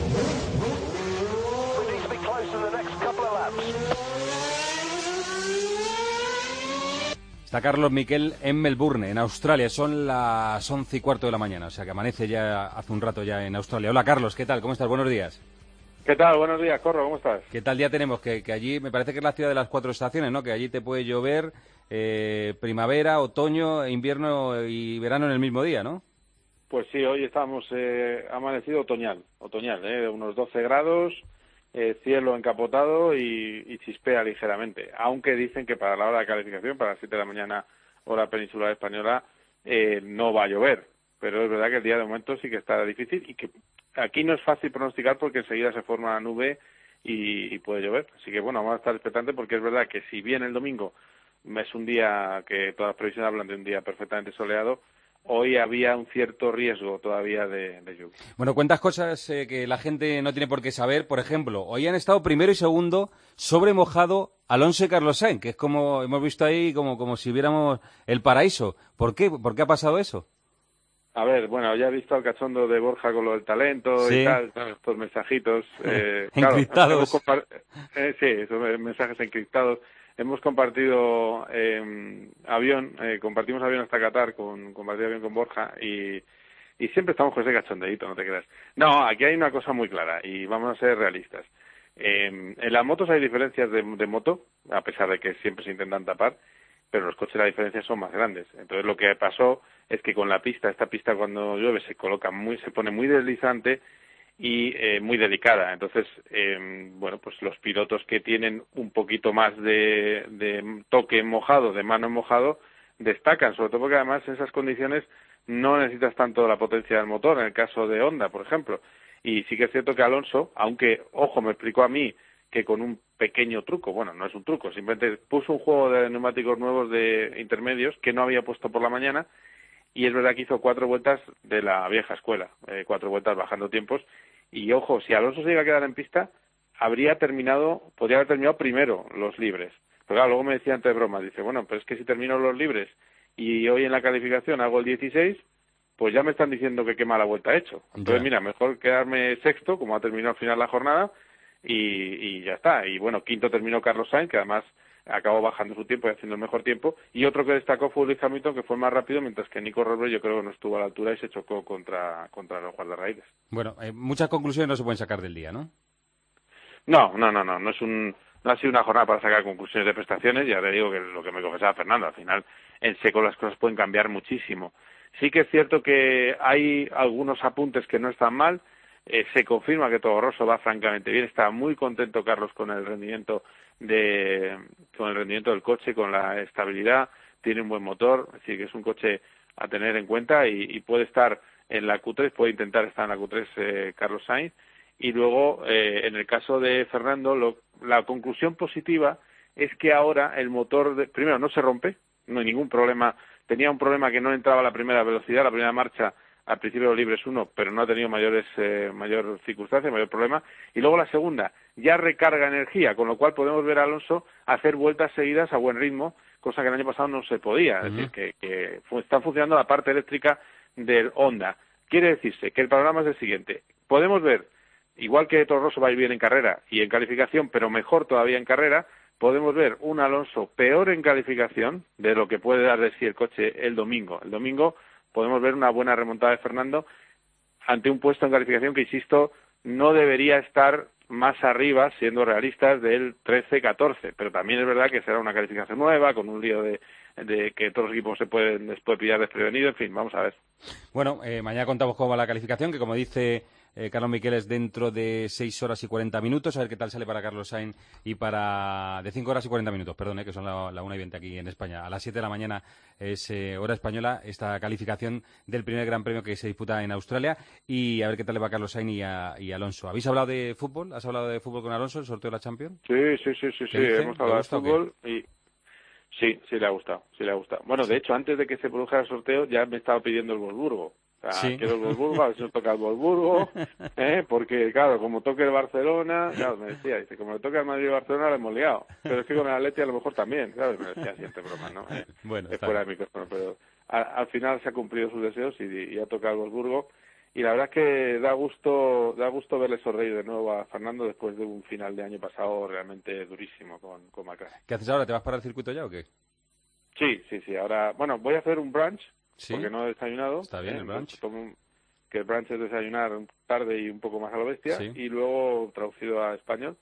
Está Carlos Miquel en Melbourne, en Australia. Son las once y cuarto de la mañana, o sea que amanece ya hace un rato ya en Australia. Hola, Carlos, ¿qué tal? ¿Cómo estás? Buenos días. ¿Qué tal? Buenos días, Corro, ¿cómo estás? ¿Qué tal día tenemos? Que, que allí, me parece que es la ciudad de las cuatro estaciones, ¿no? Que allí te puede llover eh, primavera, otoño, invierno y verano en el mismo día, ¿no? Pues sí, hoy estamos eh, amanecido otoñal, otoñal, ¿eh? Unos doce grados, eh, cielo encapotado y, y chispea ligeramente. Aunque dicen que para la hora de calificación, para las siete de la mañana, hora peninsular española, eh, no va a llover. Pero es verdad que el día de momento sí que está difícil y que aquí no es fácil pronosticar porque enseguida se forma la nube y, y puede llover. Así que bueno, vamos a estar expectantes porque es verdad que si bien el domingo es un día que todas las previsiones hablan de un día perfectamente soleado, hoy había un cierto riesgo todavía de, de lluvia. Bueno, cuentas cosas eh, que la gente no tiene por qué saber. Por ejemplo, hoy han estado primero y segundo sobre mojado Alonso y Carlos Sainz, que es como hemos visto ahí como, como si viéramos el paraíso. ¿Por qué? ¿Por qué ha pasado eso? A ver, bueno, ya he visto al cachondo de Borja con lo del talento sí. y tal, estos mensajitos. Eh, encriptados. Claro, eh, sí, esos mensajes encriptados. Hemos compartido eh, avión, eh, compartimos avión hasta Qatar, con, compartido avión con Borja y, y siempre estamos con ese cachondeíto, no te creas. No, aquí hay una cosa muy clara y vamos a ser realistas. Eh, en las motos hay diferencias de, de moto, a pesar de que siempre se intentan tapar, pero los coches las diferencias son más grandes. Entonces lo que pasó es que con la pista, esta pista cuando llueve se coloca muy, se pone muy deslizante y eh, muy delicada. Entonces, eh, bueno, pues los pilotos que tienen un poquito más de, de toque mojado, de mano mojado, destacan, sobre todo porque además en esas condiciones no necesitas tanto la potencia del motor, en el caso de Honda, por ejemplo. Y sí que es cierto que Alonso, aunque, ojo, me explicó a mí que con un pequeño truco, bueno, no es un truco, simplemente puso un juego de neumáticos nuevos de intermedios que no había puesto por la mañana y es verdad que hizo cuatro vueltas de la vieja escuela, eh, cuatro vueltas bajando tiempos y, ojo, si Alonso se iba a quedar en pista, habría terminado, podría haber terminado primero los libres. Pero claro, luego me decía antes de broma, dice, bueno, pero es que si termino los libres y hoy en la calificación hago el dieciséis, pues ya me están diciendo que qué mala vuelta he hecho. Entonces, yeah. mira, mejor quedarme sexto, como ha terminado al final la jornada, y, y ya está. Y bueno, quinto terminó Carlos Sainz, que además acabó bajando su tiempo y haciendo el mejor tiempo. Y otro que destacó fue Lewis Hamilton, que fue más rápido, mientras que Nico Rosberg yo creo que no estuvo a la altura y se chocó contra, contra los guardarraíles. Bueno, eh, muchas conclusiones no se pueden sacar del día, ¿no? No, no, no, no. No es un, no ha sido una jornada para sacar conclusiones de prestaciones. Ya te digo que lo que me confesaba Fernando, al final en seco las cosas pueden cambiar muchísimo. Sí que es cierto que hay algunos apuntes que no están mal. eh, se confirma que Toro Rosso va francamente bien. Está muy contento Carlos con el rendimiento de con el rendimiento del coche, con la estabilidad. Tiene un buen motor, es decir, que es un coche a tener en cuenta y, y puede estar en la Q tres, puede intentar estar en la Q tres eh, Carlos Sainz. Y luego, eh, en el caso de Fernando, lo, la conclusión positiva es que ahora el motor, de, primero, no se rompe, no hay ningún problema. Tenía un problema que no entraba a la primera velocidad, la primera marcha al principio de los libres uno, pero no ha tenido mayores eh, mayor circunstancia, mayor problema. Y luego la segunda, ya recarga energía, con lo cual podemos ver a Alonso hacer vueltas seguidas a buen ritmo, cosa que el año pasado no se podía. Es uh-huh. decir, que, que está funcionando la parte eléctrica del Honda. Quiere decirse que el panorama es el siguiente. Podemos ver, igual que Toro Rosso va a ir bien en carrera y en calificación, pero mejor todavía en carrera, podemos ver un Alonso peor en calificación de lo que puede dar de sí el coche el domingo. El domingo podemos ver una buena remontada de Fernando ante un puesto en calificación que, insisto, no debería estar más arriba, siendo realistas, del trece catorce, pero también es verdad que será una calificación nueva, con un lío de, de que todos los equipos se pueden, les puede pillar desprevenido, en fin, vamos a ver. Bueno, eh, mañana contamos cómo va la calificación, que como dice eh, Carlos Miqueles, dentro de seis horas y cuarenta minutos, a ver qué tal sale para Carlos Sainz y para... de cinco horas y cuarenta minutos, perdón, eh, que son la, la una y veinte aquí en España. A las siete de la mañana es eh, hora española esta calificación del primer Gran Premio que se disputa en Australia, y a ver qué tal le va a Carlos Sainz y a, y a Alonso. ¿Habéis hablado de fútbol? ¿Has hablado de fútbol con Alonso, el sorteo de la Champions? Sí, sí, sí, sí, sí. Hemos hablado de fútbol y... Sí, sí le ha gustado, sí le ha gustado. Bueno, de hecho, antes de que se produjera el sorteo ya me estaba pidiendo el Wolfsburgo. O sea, ¿sí? Quiero el Wolfsburgo, a ver si nos toca el Wolfsburgo, ¿eh? Porque, claro, como toque el Barcelona, claro, me decía, dice, como le toca el Madrid y el Barcelona, le hemos liado. Pero es que con el Atleti a lo mejor también, ¿sabes? Me decía, siente broma, ¿no? Eh, bueno, es fuera de micrófono, pero a, al final se ha cumplido sus deseos y, y ha tocado el Wolfsburgo. Y la verdad es que da gusto da gusto verle sonreír de nuevo a Fernando después de un final de año pasado realmente durísimo con, con McLaren. ¿Qué haces ahora? ¿Te vas para el circuito ya o qué? Sí, sí, sí. Ahora, bueno, voy a hacer un brunch, ¿sí? Porque no he desayunado. Está bien, ¿eh? El brunch. Un, que el brunch es desayunar tarde y un poco más a lo bestia, ¿sí? Y luego traducido a español.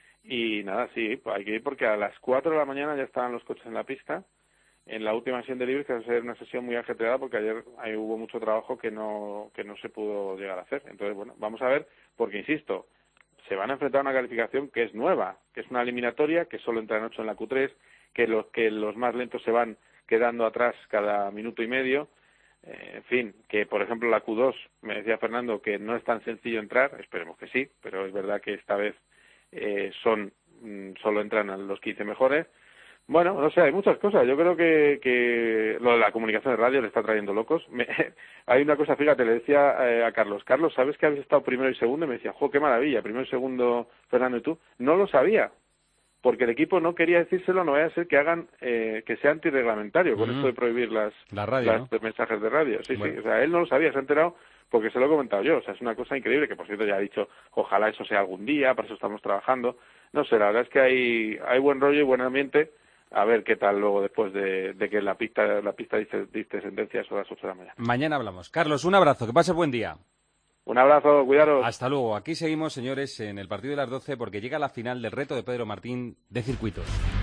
Y nada, sí, pues hay que ir porque a las cuatro de la mañana ya estaban los coches en la pista, en la última sesión de libres, que va a ser una sesión muy ajetreada porque ayer ahí hubo mucho trabajo que no que no se pudo llegar a hacer. Entonces, bueno, vamos a ver, porque insisto, se van a enfrentar a una calificación que es nueva, que es una eliminatoria, que solo entran ocho en la Q tres, que los que los más lentos se van quedando atrás cada minuto y medio. Eh, en fin, que por ejemplo la Q dos, me decía Fernando que no es tan sencillo entrar, esperemos que sí, pero es verdad que esta vez eh, son mm, solo entran a los quince mejores. Bueno, no sé, hay muchas cosas. Yo creo que, que lo de la comunicación de radio le está trayendo locos. Me, hay una cosa, fíjate, le decía eh, a Carlos, Carlos, ¿sabes que habéis estado primero y segundo? Y me decía, jo, qué maravilla, primero y segundo Fernando y tú. No lo sabía, porque el equipo no quería decírselo, no vaya a ser que hagan, eh, que sea antirreglamentario con uh-huh. esto de prohibir las, la radio, las ¿no? mensajes de radio. Sí, bueno. sí, o sea, él no lo sabía, se ha enterado porque se lo he comentado yo. O sea, es una cosa increíble, que por cierto ya ha dicho, ojalá eso sea algún día, para eso estamos trabajando. No sé, la verdad es que hay, hay buen rollo y buen ambiente. A ver qué tal luego después de, de que la pista la pista dice, dice sentencia a las ocho de la mañana. Mañana hablamos. Carlos, un abrazo, que pase buen día. Un abrazo, cuidaros. Hasta luego. Aquí seguimos, señores, en el partido de las doce, porque llega la final del reto de Pedro Martín de circuitos.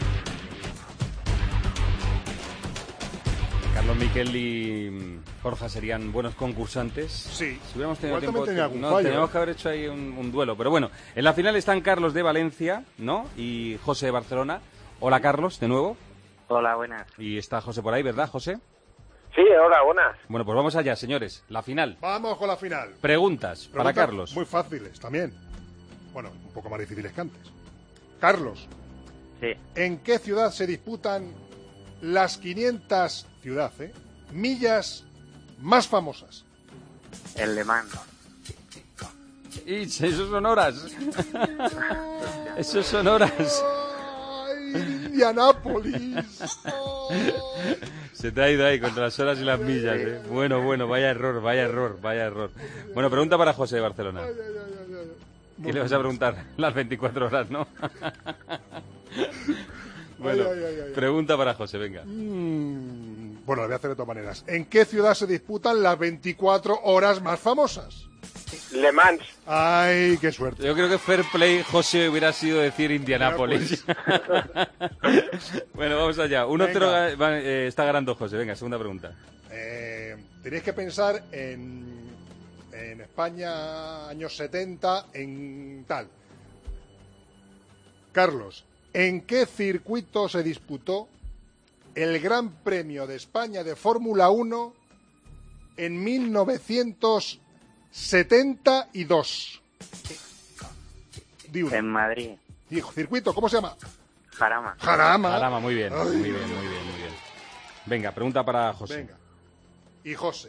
Carlos Miquel y Borja serían buenos concursantes. Sí. Si hubiéramos tenido tiempo, tenía algún no, fallo, teníamos ¿eh? que haber hecho ahí un, un duelo. Pero bueno, en la final están Carlos de Valencia, ¿no? Y José de Barcelona. Hola, Carlos, de nuevo. Hola, buenas. Y está José por ahí, ¿verdad, José? Sí, hola, buenas. Bueno, pues vamos allá, señores. La final. Vamos con la final. Preguntas, Preguntas para Carlos. Muy fáciles también. Bueno, un poco más difíciles que antes. Carlos. Sí. ¿En qué ciudad se disputan las quinientas ciudad, eh, millas más famosas? En Le Mans. Y eso son horas. Eso son horas. Indianápolis. Se te ha ido ahí contra las horas y las millas, ¿eh? Bueno, bueno, vaya error, vaya error, vaya error. Bueno, pregunta para José de Barcelona. ¿Qué le vas a preguntar? Las veinticuatro horas, ¿no? Bueno, ay, ay, ay, ay. Pregunta para José, venga. Mm, bueno, lo voy a hacer de todas maneras. ¿En qué ciudad se disputan las veinticuatro horas más famosas? Le Mans. Ay, qué suerte. Yo creo que fair play, José, hubiera sido decir Indianápolis. Bueno, vamos allá. uno cero eh, está ganando José. Venga, segunda pregunta. Eh, tenéis que pensar en, en España, años setenta, en tal. Carlos, ¿en qué circuito se disputó el Gran Premio de España de Fórmula uno en mil novecientos setenta y dos? En Madrid. Dijo, ¿circuito? ¿Cómo se llama? Jarama. Jarama. Jarama, muy bien, Ay. muy bien, muy bien, muy bien. Venga, pregunta para José. Venga. Y José,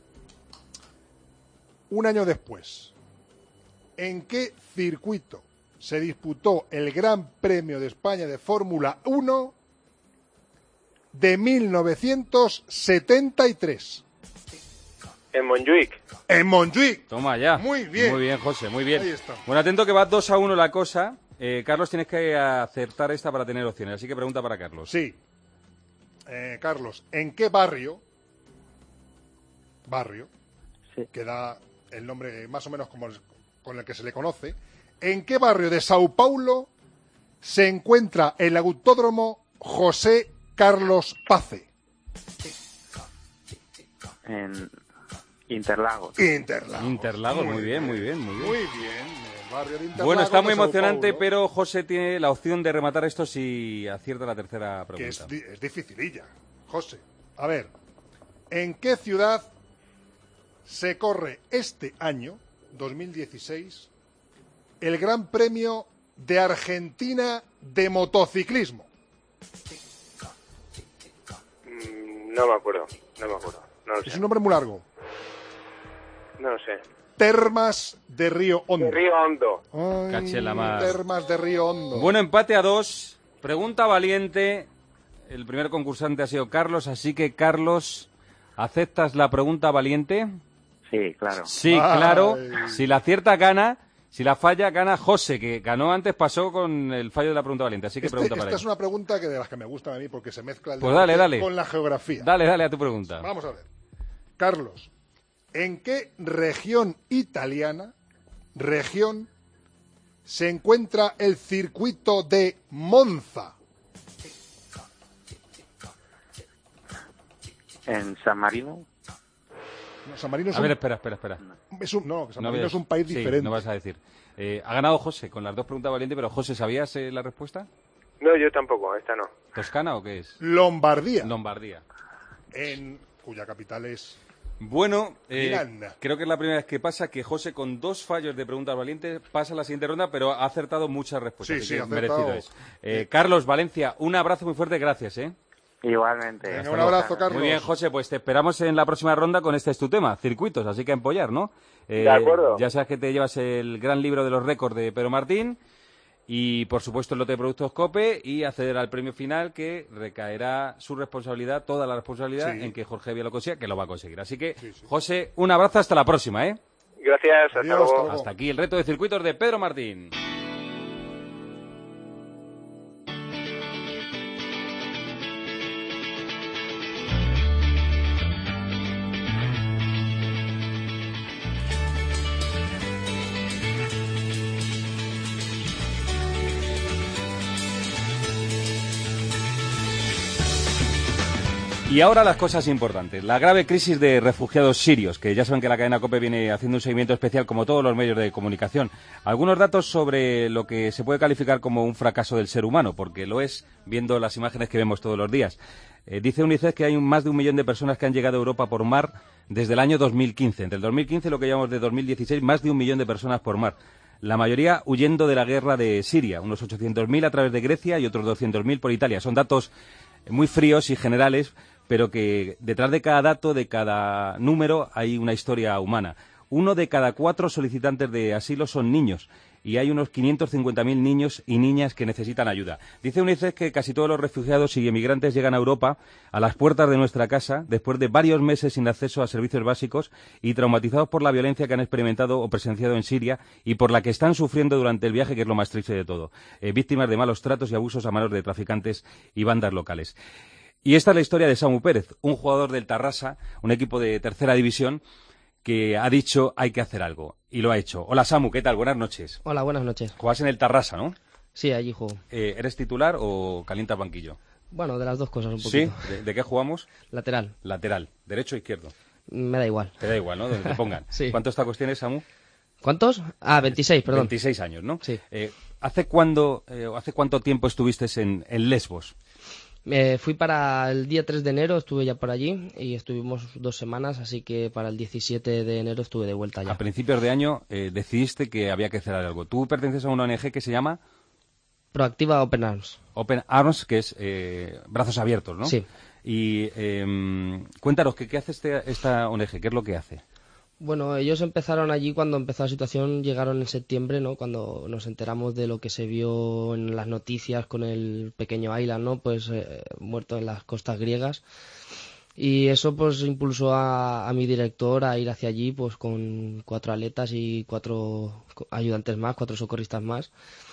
un año después, ¿en qué circuito se disputó el Gran Premio de España de Fórmula uno de mil novecientos setenta y tres? En Montjuic. En Montjuic. Toma ya. Muy bien. Muy bien, José, muy bien. Ahí está. Bueno, atento que va dos a uno la cosa. Eh, Carlos, tienes que acertar esta para tener opciones, así que pregunta para Carlos. Sí. Eh, Carlos, ¿en qué barrio, barrio, sí. que da el nombre más o menos como el, con el que se le conoce, ¿en qué barrio de Sao Paulo se encuentra el autódromo José Carlos Pace? En Interlagos. Interlagos. Interlagos, muy bien, muy bien, muy bien. Muy bien, el barrio de Interlagos. Bueno, está muy de Sao emocionante, Paulo, pero José tiene la opción de rematar esto si acierta la tercera que pregunta. es, di- es dificililla. José, a ver, ¿en qué ciudad se corre este año, dos mil dieciséis, el Gran Premio de Argentina de motociclismo? Mm, No me acuerdo, no me acuerdo. No lo Es sé. un nombre muy largo. No lo sé. Termas de Río Hondo. De Río Hondo. Ay, Caché la mar. Termas de Río Hondo. Bueno, empate a dos. Pregunta valiente. El primer concursante ha sido Carlos, así que Carlos, ¿aceptas la pregunta valiente? Sí, claro. Sí, Ay. claro. Si la acierta, gana. Si la falla, gana José, que ganó antes, pasó con el fallo de la pregunta valiente. Así que Este- pregunta esta para es él. una pregunta que de las que me gustan a mí porque se mezcla el Pues deporte dale, dale. con la geografía. Dale, dale a tu pregunta. Vamos a ver. Carlos, ¿en qué región italiana, región, se encuentra el circuito de Monza? En San Marino. No, San Marino es A un, ver, espera, espera, espera. es un- no, San No Marino ves- es un país sí, diferente. no vas a decir. Eh, ha ganado José con las dos preguntas valientes, pero José, ¿sabías eh, la respuesta? No, yo tampoco, esta no. ¿Toscana o qué es? Lombardía, Lombardía. en cuya capital es Bueno, eh, Miranda. creo que es la primera vez que pasa que José, con dos fallos de preguntas valientes, pasa a la siguiente ronda, pero ha acertado muchas respuestas. Sí, así sí, que ha acertado. merecido es. Eh, Carlos, Valencia, un abrazo muy fuerte, gracias, ¿eh? Igualmente. Venga, un abrazo, Carlos. Muy bien, José, pues te esperamos en la próxima ronda con este es tu tema, circuitos, así que a empollar, ¿no? Eh, De acuerdo. Ya sabes que te llevas el gran libro de los récords de Pedro Martín y, por supuesto, el lote de productos COPE y acceder al premio final que recaerá su responsabilidad, toda la responsabilidad, Sí. en que Jorge Vía lo consiga, que lo va a conseguir. Así que, José, un abrazo, hasta la próxima, ¿eh? Gracias, hasta Adiós, luego. hasta luego. Hasta aquí el reto de circuitos de Pedro Martín. Y ahora las cosas importantes. La grave crisis de refugiados sirios, que ya saben que la cadena COPE viene haciendo un seguimiento especial como todos los medios de comunicación. Algunos datos sobre lo que se puede calificar como un fracaso del ser humano, porque lo es viendo las imágenes que vemos todos los días. Eh, dice UNICEF que hay un- más de un millón de personas que han llegado a Europa por mar desde el año dos mil quince. Entre el dos mil quince y lo que llamamos de dos mil dieciséis, más de un millón de personas por mar. La mayoría huyendo de la guerra de Siria, unos ochocientos mil a través de Grecia y otros doscientos mil por Italia. Son datos muy fríos y generales, pero que detrás de cada dato, de cada número, hay una historia humana. Uno de cada cuatro solicitantes de asilo son niños y hay unos quinientos cincuenta mil niños y niñas que necesitan ayuda. Dice UNICEF que casi todos los refugiados y emigrantes llegan a Europa a las puertas de nuestra casa después de varios meses sin acceso a servicios básicos y traumatizados por la violencia que han experimentado o presenciado en Siria y por la que están sufriendo durante el viaje, que es lo más triste de todo. Eh, víctimas de malos tratos y abusos a manos de traficantes y bandas locales. Y esta es la historia de Samu Pérez, un jugador del Tarrasa, un equipo de tercera división, que ha dicho hay que hacer algo. Y lo ha hecho. Hola Samu, ¿qué tal? Buenas noches. Hola, buenas noches. Juegas en el Tarrasa, ¿no? Sí, allí juego. Eh, ¿Eres titular o calientas banquillo? Bueno, de las dos cosas un ¿Sí? poquito. ¿De, de qué jugamos? Lateral. Lateral. ¿Derecho o izquierdo? me da igual. Te da igual, ¿no? Donde te pongan. Sí. ¿Cuántos tacos tienes, Samu? ¿Cuántos? Ah, veintiséis, perdón. veintiséis años, ¿no? Sí. Eh, ¿hace, cuándo, eh, ¿Hace cuánto tiempo estuviste en, en Lesbos? Eh, fui para el día tres de enero, estuve ya por allí y estuvimos dos semanas, así que para el diecisiete de enero estuve de vuelta ya. A principios de año eh, decidiste que había que hacer algo. Tú perteneces a una O N G que se llama... Proactiva Open Arms. Open Arms, que es eh, brazos abiertos, ¿no? Sí. Y eh, cuéntanos, ¿qué, qué hace este, esta O N G? ¿Qué es lo que hace? Bueno, ellos empezaron allí cuando empezó la situación, llegaron en septiembre, ¿no? Cuando nos enteramos de lo que se vio en las noticias con el pequeño Aylan, ¿no? Pues eh, muerto en las costas griegas. Y eso pues impulsó a, a mi director a ir hacia allí pues con cuatro atletas y cuatro ayudantes más, cuatro socorristas más.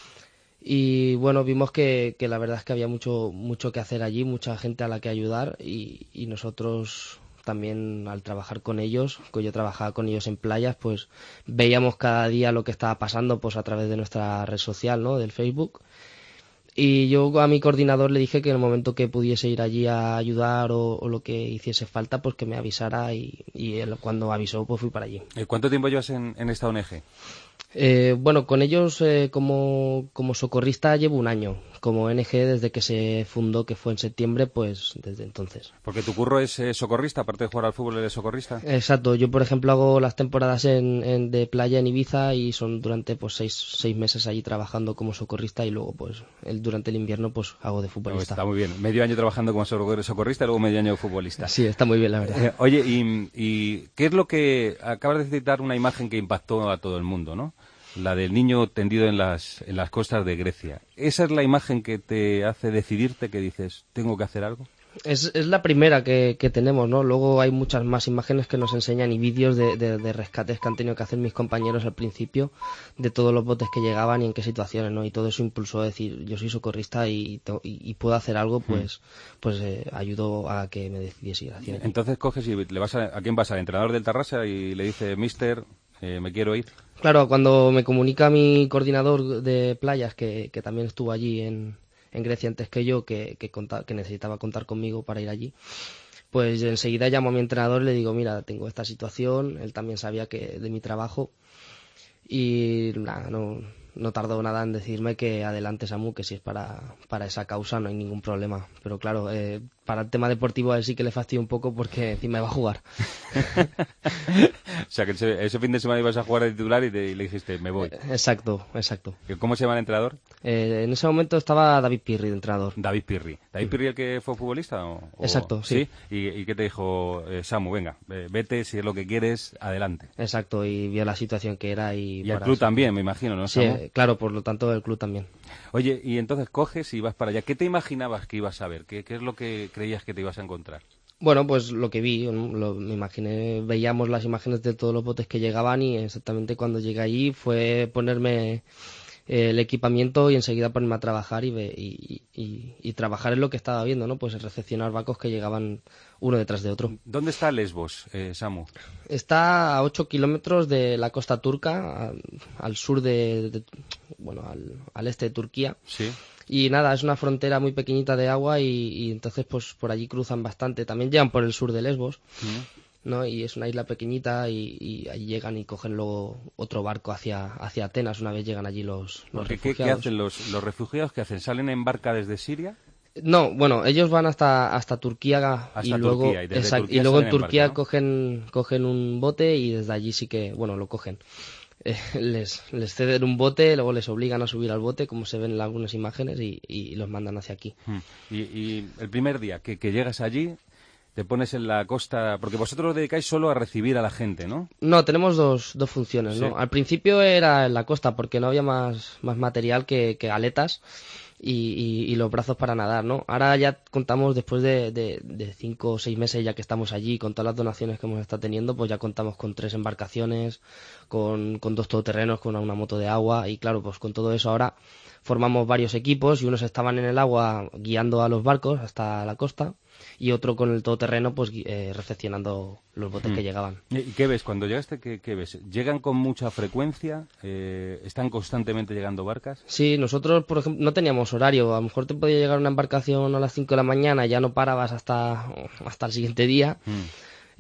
Y bueno, vimos que, que la verdad es que había mucho, mucho que hacer allí, mucha gente a la que ayudar y, y nosotros... También al trabajar con ellos, que yo trabajaba con ellos en playas, pues veíamos cada día lo que estaba pasando pues a través de nuestra red social, ¿no? Del Facebook. Y yo a mi coordinador le dije que en el momento que pudiese ir allí a ayudar o, o lo que hiciese falta, pues que me avisara y, y él cuando avisó pues fui para allí. ¿Cuánto tiempo llevas en, en esta O N G? Eh, bueno, con ellos eh, como, como socorrista llevo un año. Como O N G desde que se fundó, que fue en septiembre, pues desde entonces. Porque tu curro es eh, socorrista, aparte de jugar al fútbol eres socorrista. Exacto, yo por ejemplo hago las temporadas en, en, de playa en Ibiza y son durante pues seis, seis meses allí trabajando como socorrista y luego pues el, durante el invierno pues hago de futbolista. No, está muy bien, medio año trabajando como socorrista y luego medio año futbolista. Sí, está muy bien la verdad. Eh, oye, y, y ¿qué es lo que... Acabas de citar una imagen que impactó a todo el mundo, ¿no? La del niño tendido en las, en las costas de Grecia. ¿Esa es la imagen que te hace decidirte, que dices, tengo que hacer algo? Es, es la primera que, que tenemos, ¿no? Luego hay muchas más imágenes que nos enseñan y vídeos de, de, de rescates que han tenido que hacer mis compañeros al principio, de todos los botes que llegaban y en qué situaciones, ¿no? Y todo eso impulsó a decir, yo soy socorrista y, y, y puedo hacer algo, pues, mm. pues eh, ayudó a que me decidiese ir hacia allí. Entonces coges y le vas a, ¿a quién vas? Al entrenador del Tarrasa y le dice, mister, eh, me quiero ir. Claro, cuando me comunica mi coordinador de playas, que, que también estuvo allí en, en Grecia antes que yo, que, que, conta, que necesitaba contar conmigo para ir allí, pues enseguida llamo a mi entrenador y le digo, mira, tengo esta situación, él también sabía que de mi trabajo y nada, no, no tardó nada en decirme que adelante Samu, que si es para, para esa causa no hay ningún problema. Pero claro, eh, para el tema deportivo a él sí que le fastidio un poco porque encima iba a jugar. O sea, que ese, ese fin de semana ibas a jugar de titular y, te, y le dijiste, me voy. Exacto, exacto. ¿Cómo se llama el entrenador? Eh, en ese momento estaba David Pirri, de entrenador. David Pirri. ¿David Pirri el que fue futbolista? O, o... Exacto, sí. ¿Sí? ¿Y, ¿Y qué te dijo eh, Samu? Venga, eh, vete, si es lo que quieres, adelante. Exacto, y vio la situación que era. Y, y el club también, me imagino, ¿no, Sí, Samu? claro, por lo tanto el club también. Oye, y entonces coges y vas para allá. ¿Qué te imaginabas que ibas a ver? ¿Qué, qué es lo que creías que te ibas a encontrar? Bueno, pues lo que vi, lo, me imaginé, veíamos las imágenes de todos los botes que llegaban y exactamente cuando llegué allí fue ponerme eh, el equipamiento y enseguida ponerme a trabajar y, ve, y, y, y trabajar en lo que estaba viendo, ¿no? Pues recepcionar barcos que llegaban uno detrás de otro. ¿Dónde está Lesbos, eh, Samu? Está a ocho kilómetros de la costa turca, al, al sur de, de bueno, al, al este de Turquía. Sí. Y nada, es una frontera muy pequeñita de agua y, y entonces pues por allí cruzan bastante. También llegan por el sur de Lesbos, mm. ¿no? Y es una isla pequeñita y, y allí llegan y cogen luego otro barco hacia, hacia Atenas una vez llegan allí los, los ¿Qué, refugiados. ¿Qué hacen los, los refugiados? ¿Qué hacen? ¿Salen en barca desde Siria? No, bueno, ellos van hasta hasta Turquía hasta y luego Turquía, y, desde Turquía y luego en en Turquía barca, ¿no? cogen cogen un bote y desde allí sí que, bueno, lo cogen. Eh, les, les ceden un bote, luego les obligan a subir al bote, como se ven en algunas imágenes, y, y los mandan hacia aquí. Hmm. Y, y el primer día que, que llegas allí, te pones en la costa, porque vosotros os dedicáis solo a recibir a la gente, ¿no? No, tenemos dos, dos funciones, ¿no? Sí. Al principio era en la costa, porque no había más, más material que, que aletas y, y, y los brazos para nadar, ¿no? Ahora ya contamos, después de, de, de cinco o seis meses ya que estamos allí, con todas las donaciones que hemos estado teniendo, pues ya contamos con tres embarcaciones, con, con dos todoterrenos, con una, una moto de agua, y claro, pues con todo eso ahora formamos varios equipos y unos estaban en el agua guiando a los barcos hasta la costa y otro con el todoterreno pues eh, recepcionando los botes mm. que llegaban. ¿Y qué ves? Cuando llegaste, ¿qué, qué ves? ¿Llegan con mucha frecuencia? Eh, ¿Están constantemente llegando barcas? Sí, nosotros, por ejemplo, no teníamos horario. A lo mejor te podía llegar una embarcación a las cinco de la mañana y ya no parabas hasta, hasta el siguiente día. Mm.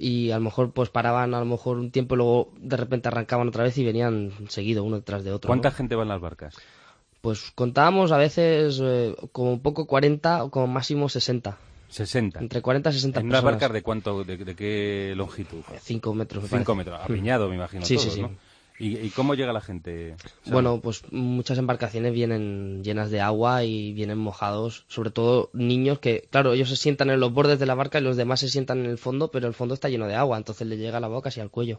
y a lo mejor pues paraban a lo mejor un tiempo y luego de repente arrancaban otra vez y venían seguido uno detrás de otro. ¿Cuánta ¿no? gente va en las barcas? Pues contábamos a veces eh, como poco cuarenta o como máximo sesenta. sesenta. Entre cuarenta y sesenta ¿En personas. unas barcas de cuánto, de, de qué longitud? Cinco metros, me Cinco parece. metros, apiñado, me imagino, Sí, todos, sí, sí. ¿no? ¿Y, ¿Y cómo llega la gente? Sam? Bueno, pues muchas embarcaciones vienen llenas de agua y vienen mojados, sobre todo niños que, claro, ellos se sientan en los bordes de la barca y los demás se sientan en el fondo, pero el fondo está lleno de agua, entonces les llega a la boca casi al cuello.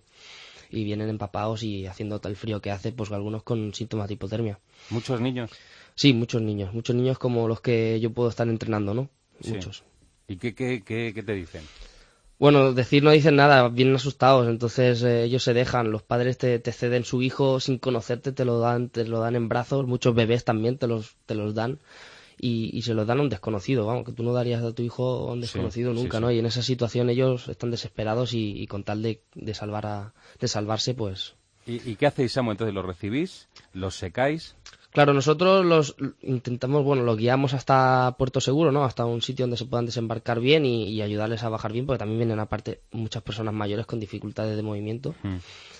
Y vienen empapados y haciendo tal frío que hace, pues algunos con síntomas de hipotermia. ¿Muchos niños? Sí, muchos niños, muchos niños como los que yo puedo estar entrenando, ¿no? Sí. Muchos. ¿Y qué, qué, qué, qué te dicen? Bueno, decir no dicen nada, vienen asustados, entonces eh, ellos se dejan, los padres te, te ceden su hijo sin conocerte, te lo dan, te lo dan en brazos, muchos bebés también te los, te los dan y, y se los dan a un desconocido, vamos, que tú no darías a tu hijo a un desconocido Sí, nunca, sí, ¿no? sí. Y en esa situación ellos están desesperados y, y con tal de, de salvar a, de salvarse, pues... ¿Y, ¿Y qué hacéis, Samu? Entonces, ¿los recibís? ¿Los secáis? Claro, nosotros los intentamos, bueno, los guiamos hasta Puerto Seguro, ¿no? Hasta un sitio donde se puedan desembarcar bien y, y ayudarles a bajar bien, porque también vienen aparte muchas personas mayores con dificultades de movimiento. Mm.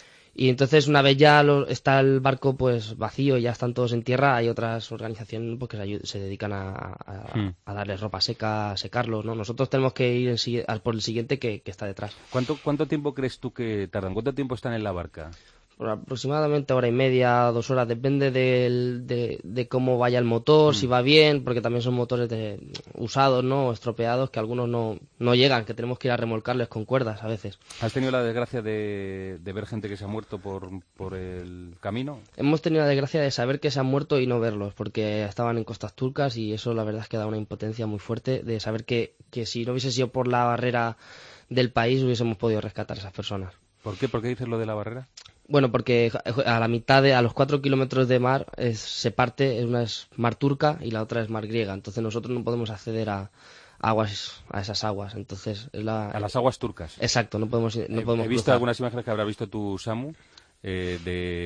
Y entonces una vez ya lo, está el barco pues vacío y ya están todos en tierra, hay otras organizaciones pues, que se, ayu- se dedican a, a, Mm. a darles ropa seca, a secarlos, ¿no? Nosotros tenemos que ir en sigui- al- por el siguiente que, que está detrás. ¿Cuánto, ¿Cuánto tiempo crees tú que tardan? ¿Cuánto tiempo están en la barca? Por aproximadamente hora y media, dos horas, depende del- de, de cómo vaya el motor, Mm. si va bien, porque también son motores de, usados, ¿no? O estropeados, que algunos no, no llegan, que tenemos que ir a remolcarles con cuerdas a veces. ¿Has tenido la desgracia de, de ver gente que se ha muerto por, por el camino? Hemos tenido la desgracia de saber que se han muerto y no verlos, porque estaban en costas turcas y eso la verdad es que da una impotencia muy fuerte de saber que, que si no hubiese sido por la barrera del país hubiésemos podido rescatar a esas personas. ¿Por qué? ¿Por qué dices lo de la barrera? Bueno, porque a la mitad de, a los cuatro kilómetros de mar es- se parte, una es mar turca y la otra es mar griega, entonces nosotros no podemos acceder a aguas, a esas aguas, entonces es la... A las aguas turcas. Exacto, no podemos, no He- podemos He visto cruzar. algunas imágenes que habrá visto tú, Samu, eh,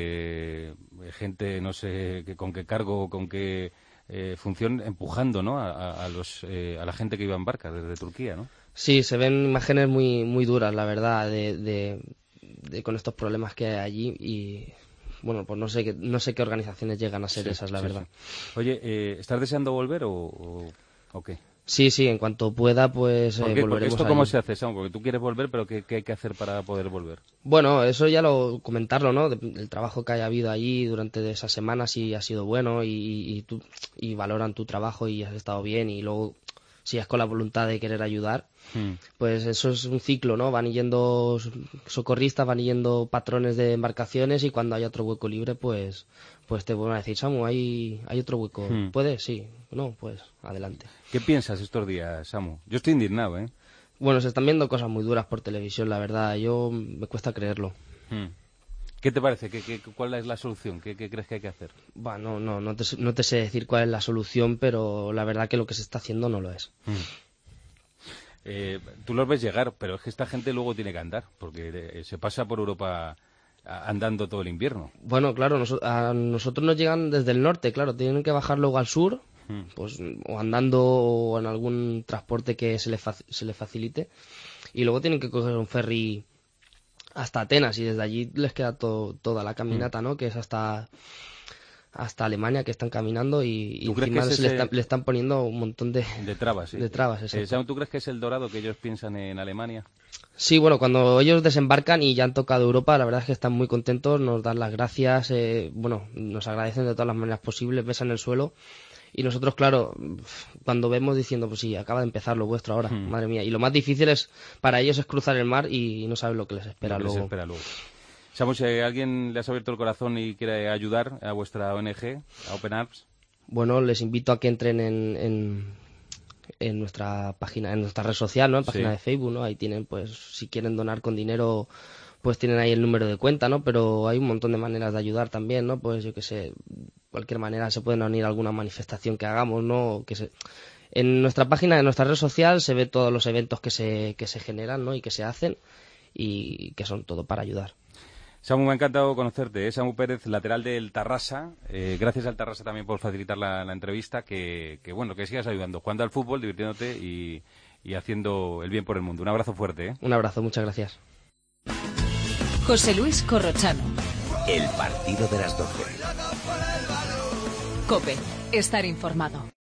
de gente, no sé que- con qué cargo o con qué eh, función, empujando, ¿no? A, a- a los, eh, a la gente que iba en barca desde Turquía, ¿no? Sí, se ven imágenes muy muy duras, la verdad, de, de, de- con estos problemas que hay allí y bueno, pues no sé qué, no sé qué organizaciones llegan a ser Sí, esas, la sí, verdad. sí. Oye, eh, ¿estás deseando volver o, o, o qué? Sí, sí, en cuanto pueda, pues ¿Por eh, qué? Porque volveremos ¿esto cómo allí. se hace, Samu? Porque tú quieres volver, pero ¿qué, qué hay que hacer para poder volver? Bueno, eso ya lo comentarlo, ¿no? De- El trabajo que haya habido allí durante esas semanas si ha sido bueno y, y, tú, y valoran tu trabajo y has estado bien y luego si es con la voluntad de querer ayudar, pues eso es un ciclo, ¿no? Van yendo socorristas, van yendo patrones de embarcaciones y cuando hay otro hueco libre, pues pues te vuelven a decir, Samu, hay, hay otro hueco. Hmm. ¿Puedes? Sí. No, pues adelante. ¿Qué piensas estos días, Samu? Yo estoy indignado, ¿eh? Bueno, se están viendo cosas muy duras por televisión, la verdad. Yo me cuesta creerlo. Hmm. ¿Qué te parece? ¿Qué, qué, ¿Cuál es la solución? ¿Qué, qué crees que hay que hacer? Bueno, no, no te, no te sé decir cuál es la solución, pero la verdad que lo que se está haciendo no lo es. Hmm. Eh, tú los ves llegar, pero es que esta gente luego tiene que andar, porque eh, se pasa por Europa a- andando todo el invierno. Bueno, claro, noso- a nosotros nos llegan desde el norte, claro, tienen que bajar luego al sur, Hmm. pues o andando o en algún transporte que se les, fac- se les facilite, y luego tienen que coger un ferry hasta Atenas y desde allí les queda to- toda la caminata, ¿no? Que es hasta hasta Alemania que están caminando y, y ¿Tú crees encima que es se le, ese- está- le están poniendo un montón de, De trabas, sí. de trabas, Eh, exacto. Samu, ¿tú crees que es el dorado que ellos piensan en Alemania? Sí, bueno, cuando ellos desembarcan y ya han tocado Europa, la verdad es que están muy contentos, nos dan las gracias, eh, bueno, nos agradecen de todas las maneras posibles, besan el suelo. Y nosotros, claro, cuando vemos diciendo, pues sí, acaba de empezar lo vuestro ahora, Hmm. madre mía. Y lo más difícil es para ellos es cruzar el mar y no saben lo que les espera Lo que les luego. espera luego. Samu, si alguien le has abierto el corazón y quiere ayudar a vuestra O N G, a Open Arms, Bueno, les invito a que entren en, en, en nuestra página, en nuestra red social, ¿no? En página Sí. de Facebook, ¿no? Ahí tienen, pues, si quieren donar con dinero, pues tienen ahí el número de cuenta, ¿no? Pero hay un montón de maneras de ayudar también, ¿no? Pues yo que sé, cualquier manera se pueden unir a alguna manifestación que hagamos, ¿no? Que se... En nuestra página, en nuestra red social, se ve todos los eventos que se, que se generan, ¿no? Y que se hacen y que son todo para ayudar. Samu, me ha encantado conocerte. ¿eh? Samu Pérez, lateral del Tarrasa. Eh, gracias al Tarrasa también por facilitar la, la entrevista. Que, que bueno, que sigas ayudando, jugando al fútbol, divirtiéndote y, y haciendo el bien por el mundo. Un abrazo fuerte, ¿eh? Un abrazo, muchas gracias. José Luis Corrochano. El partido de las doce. COPE. Estar informado.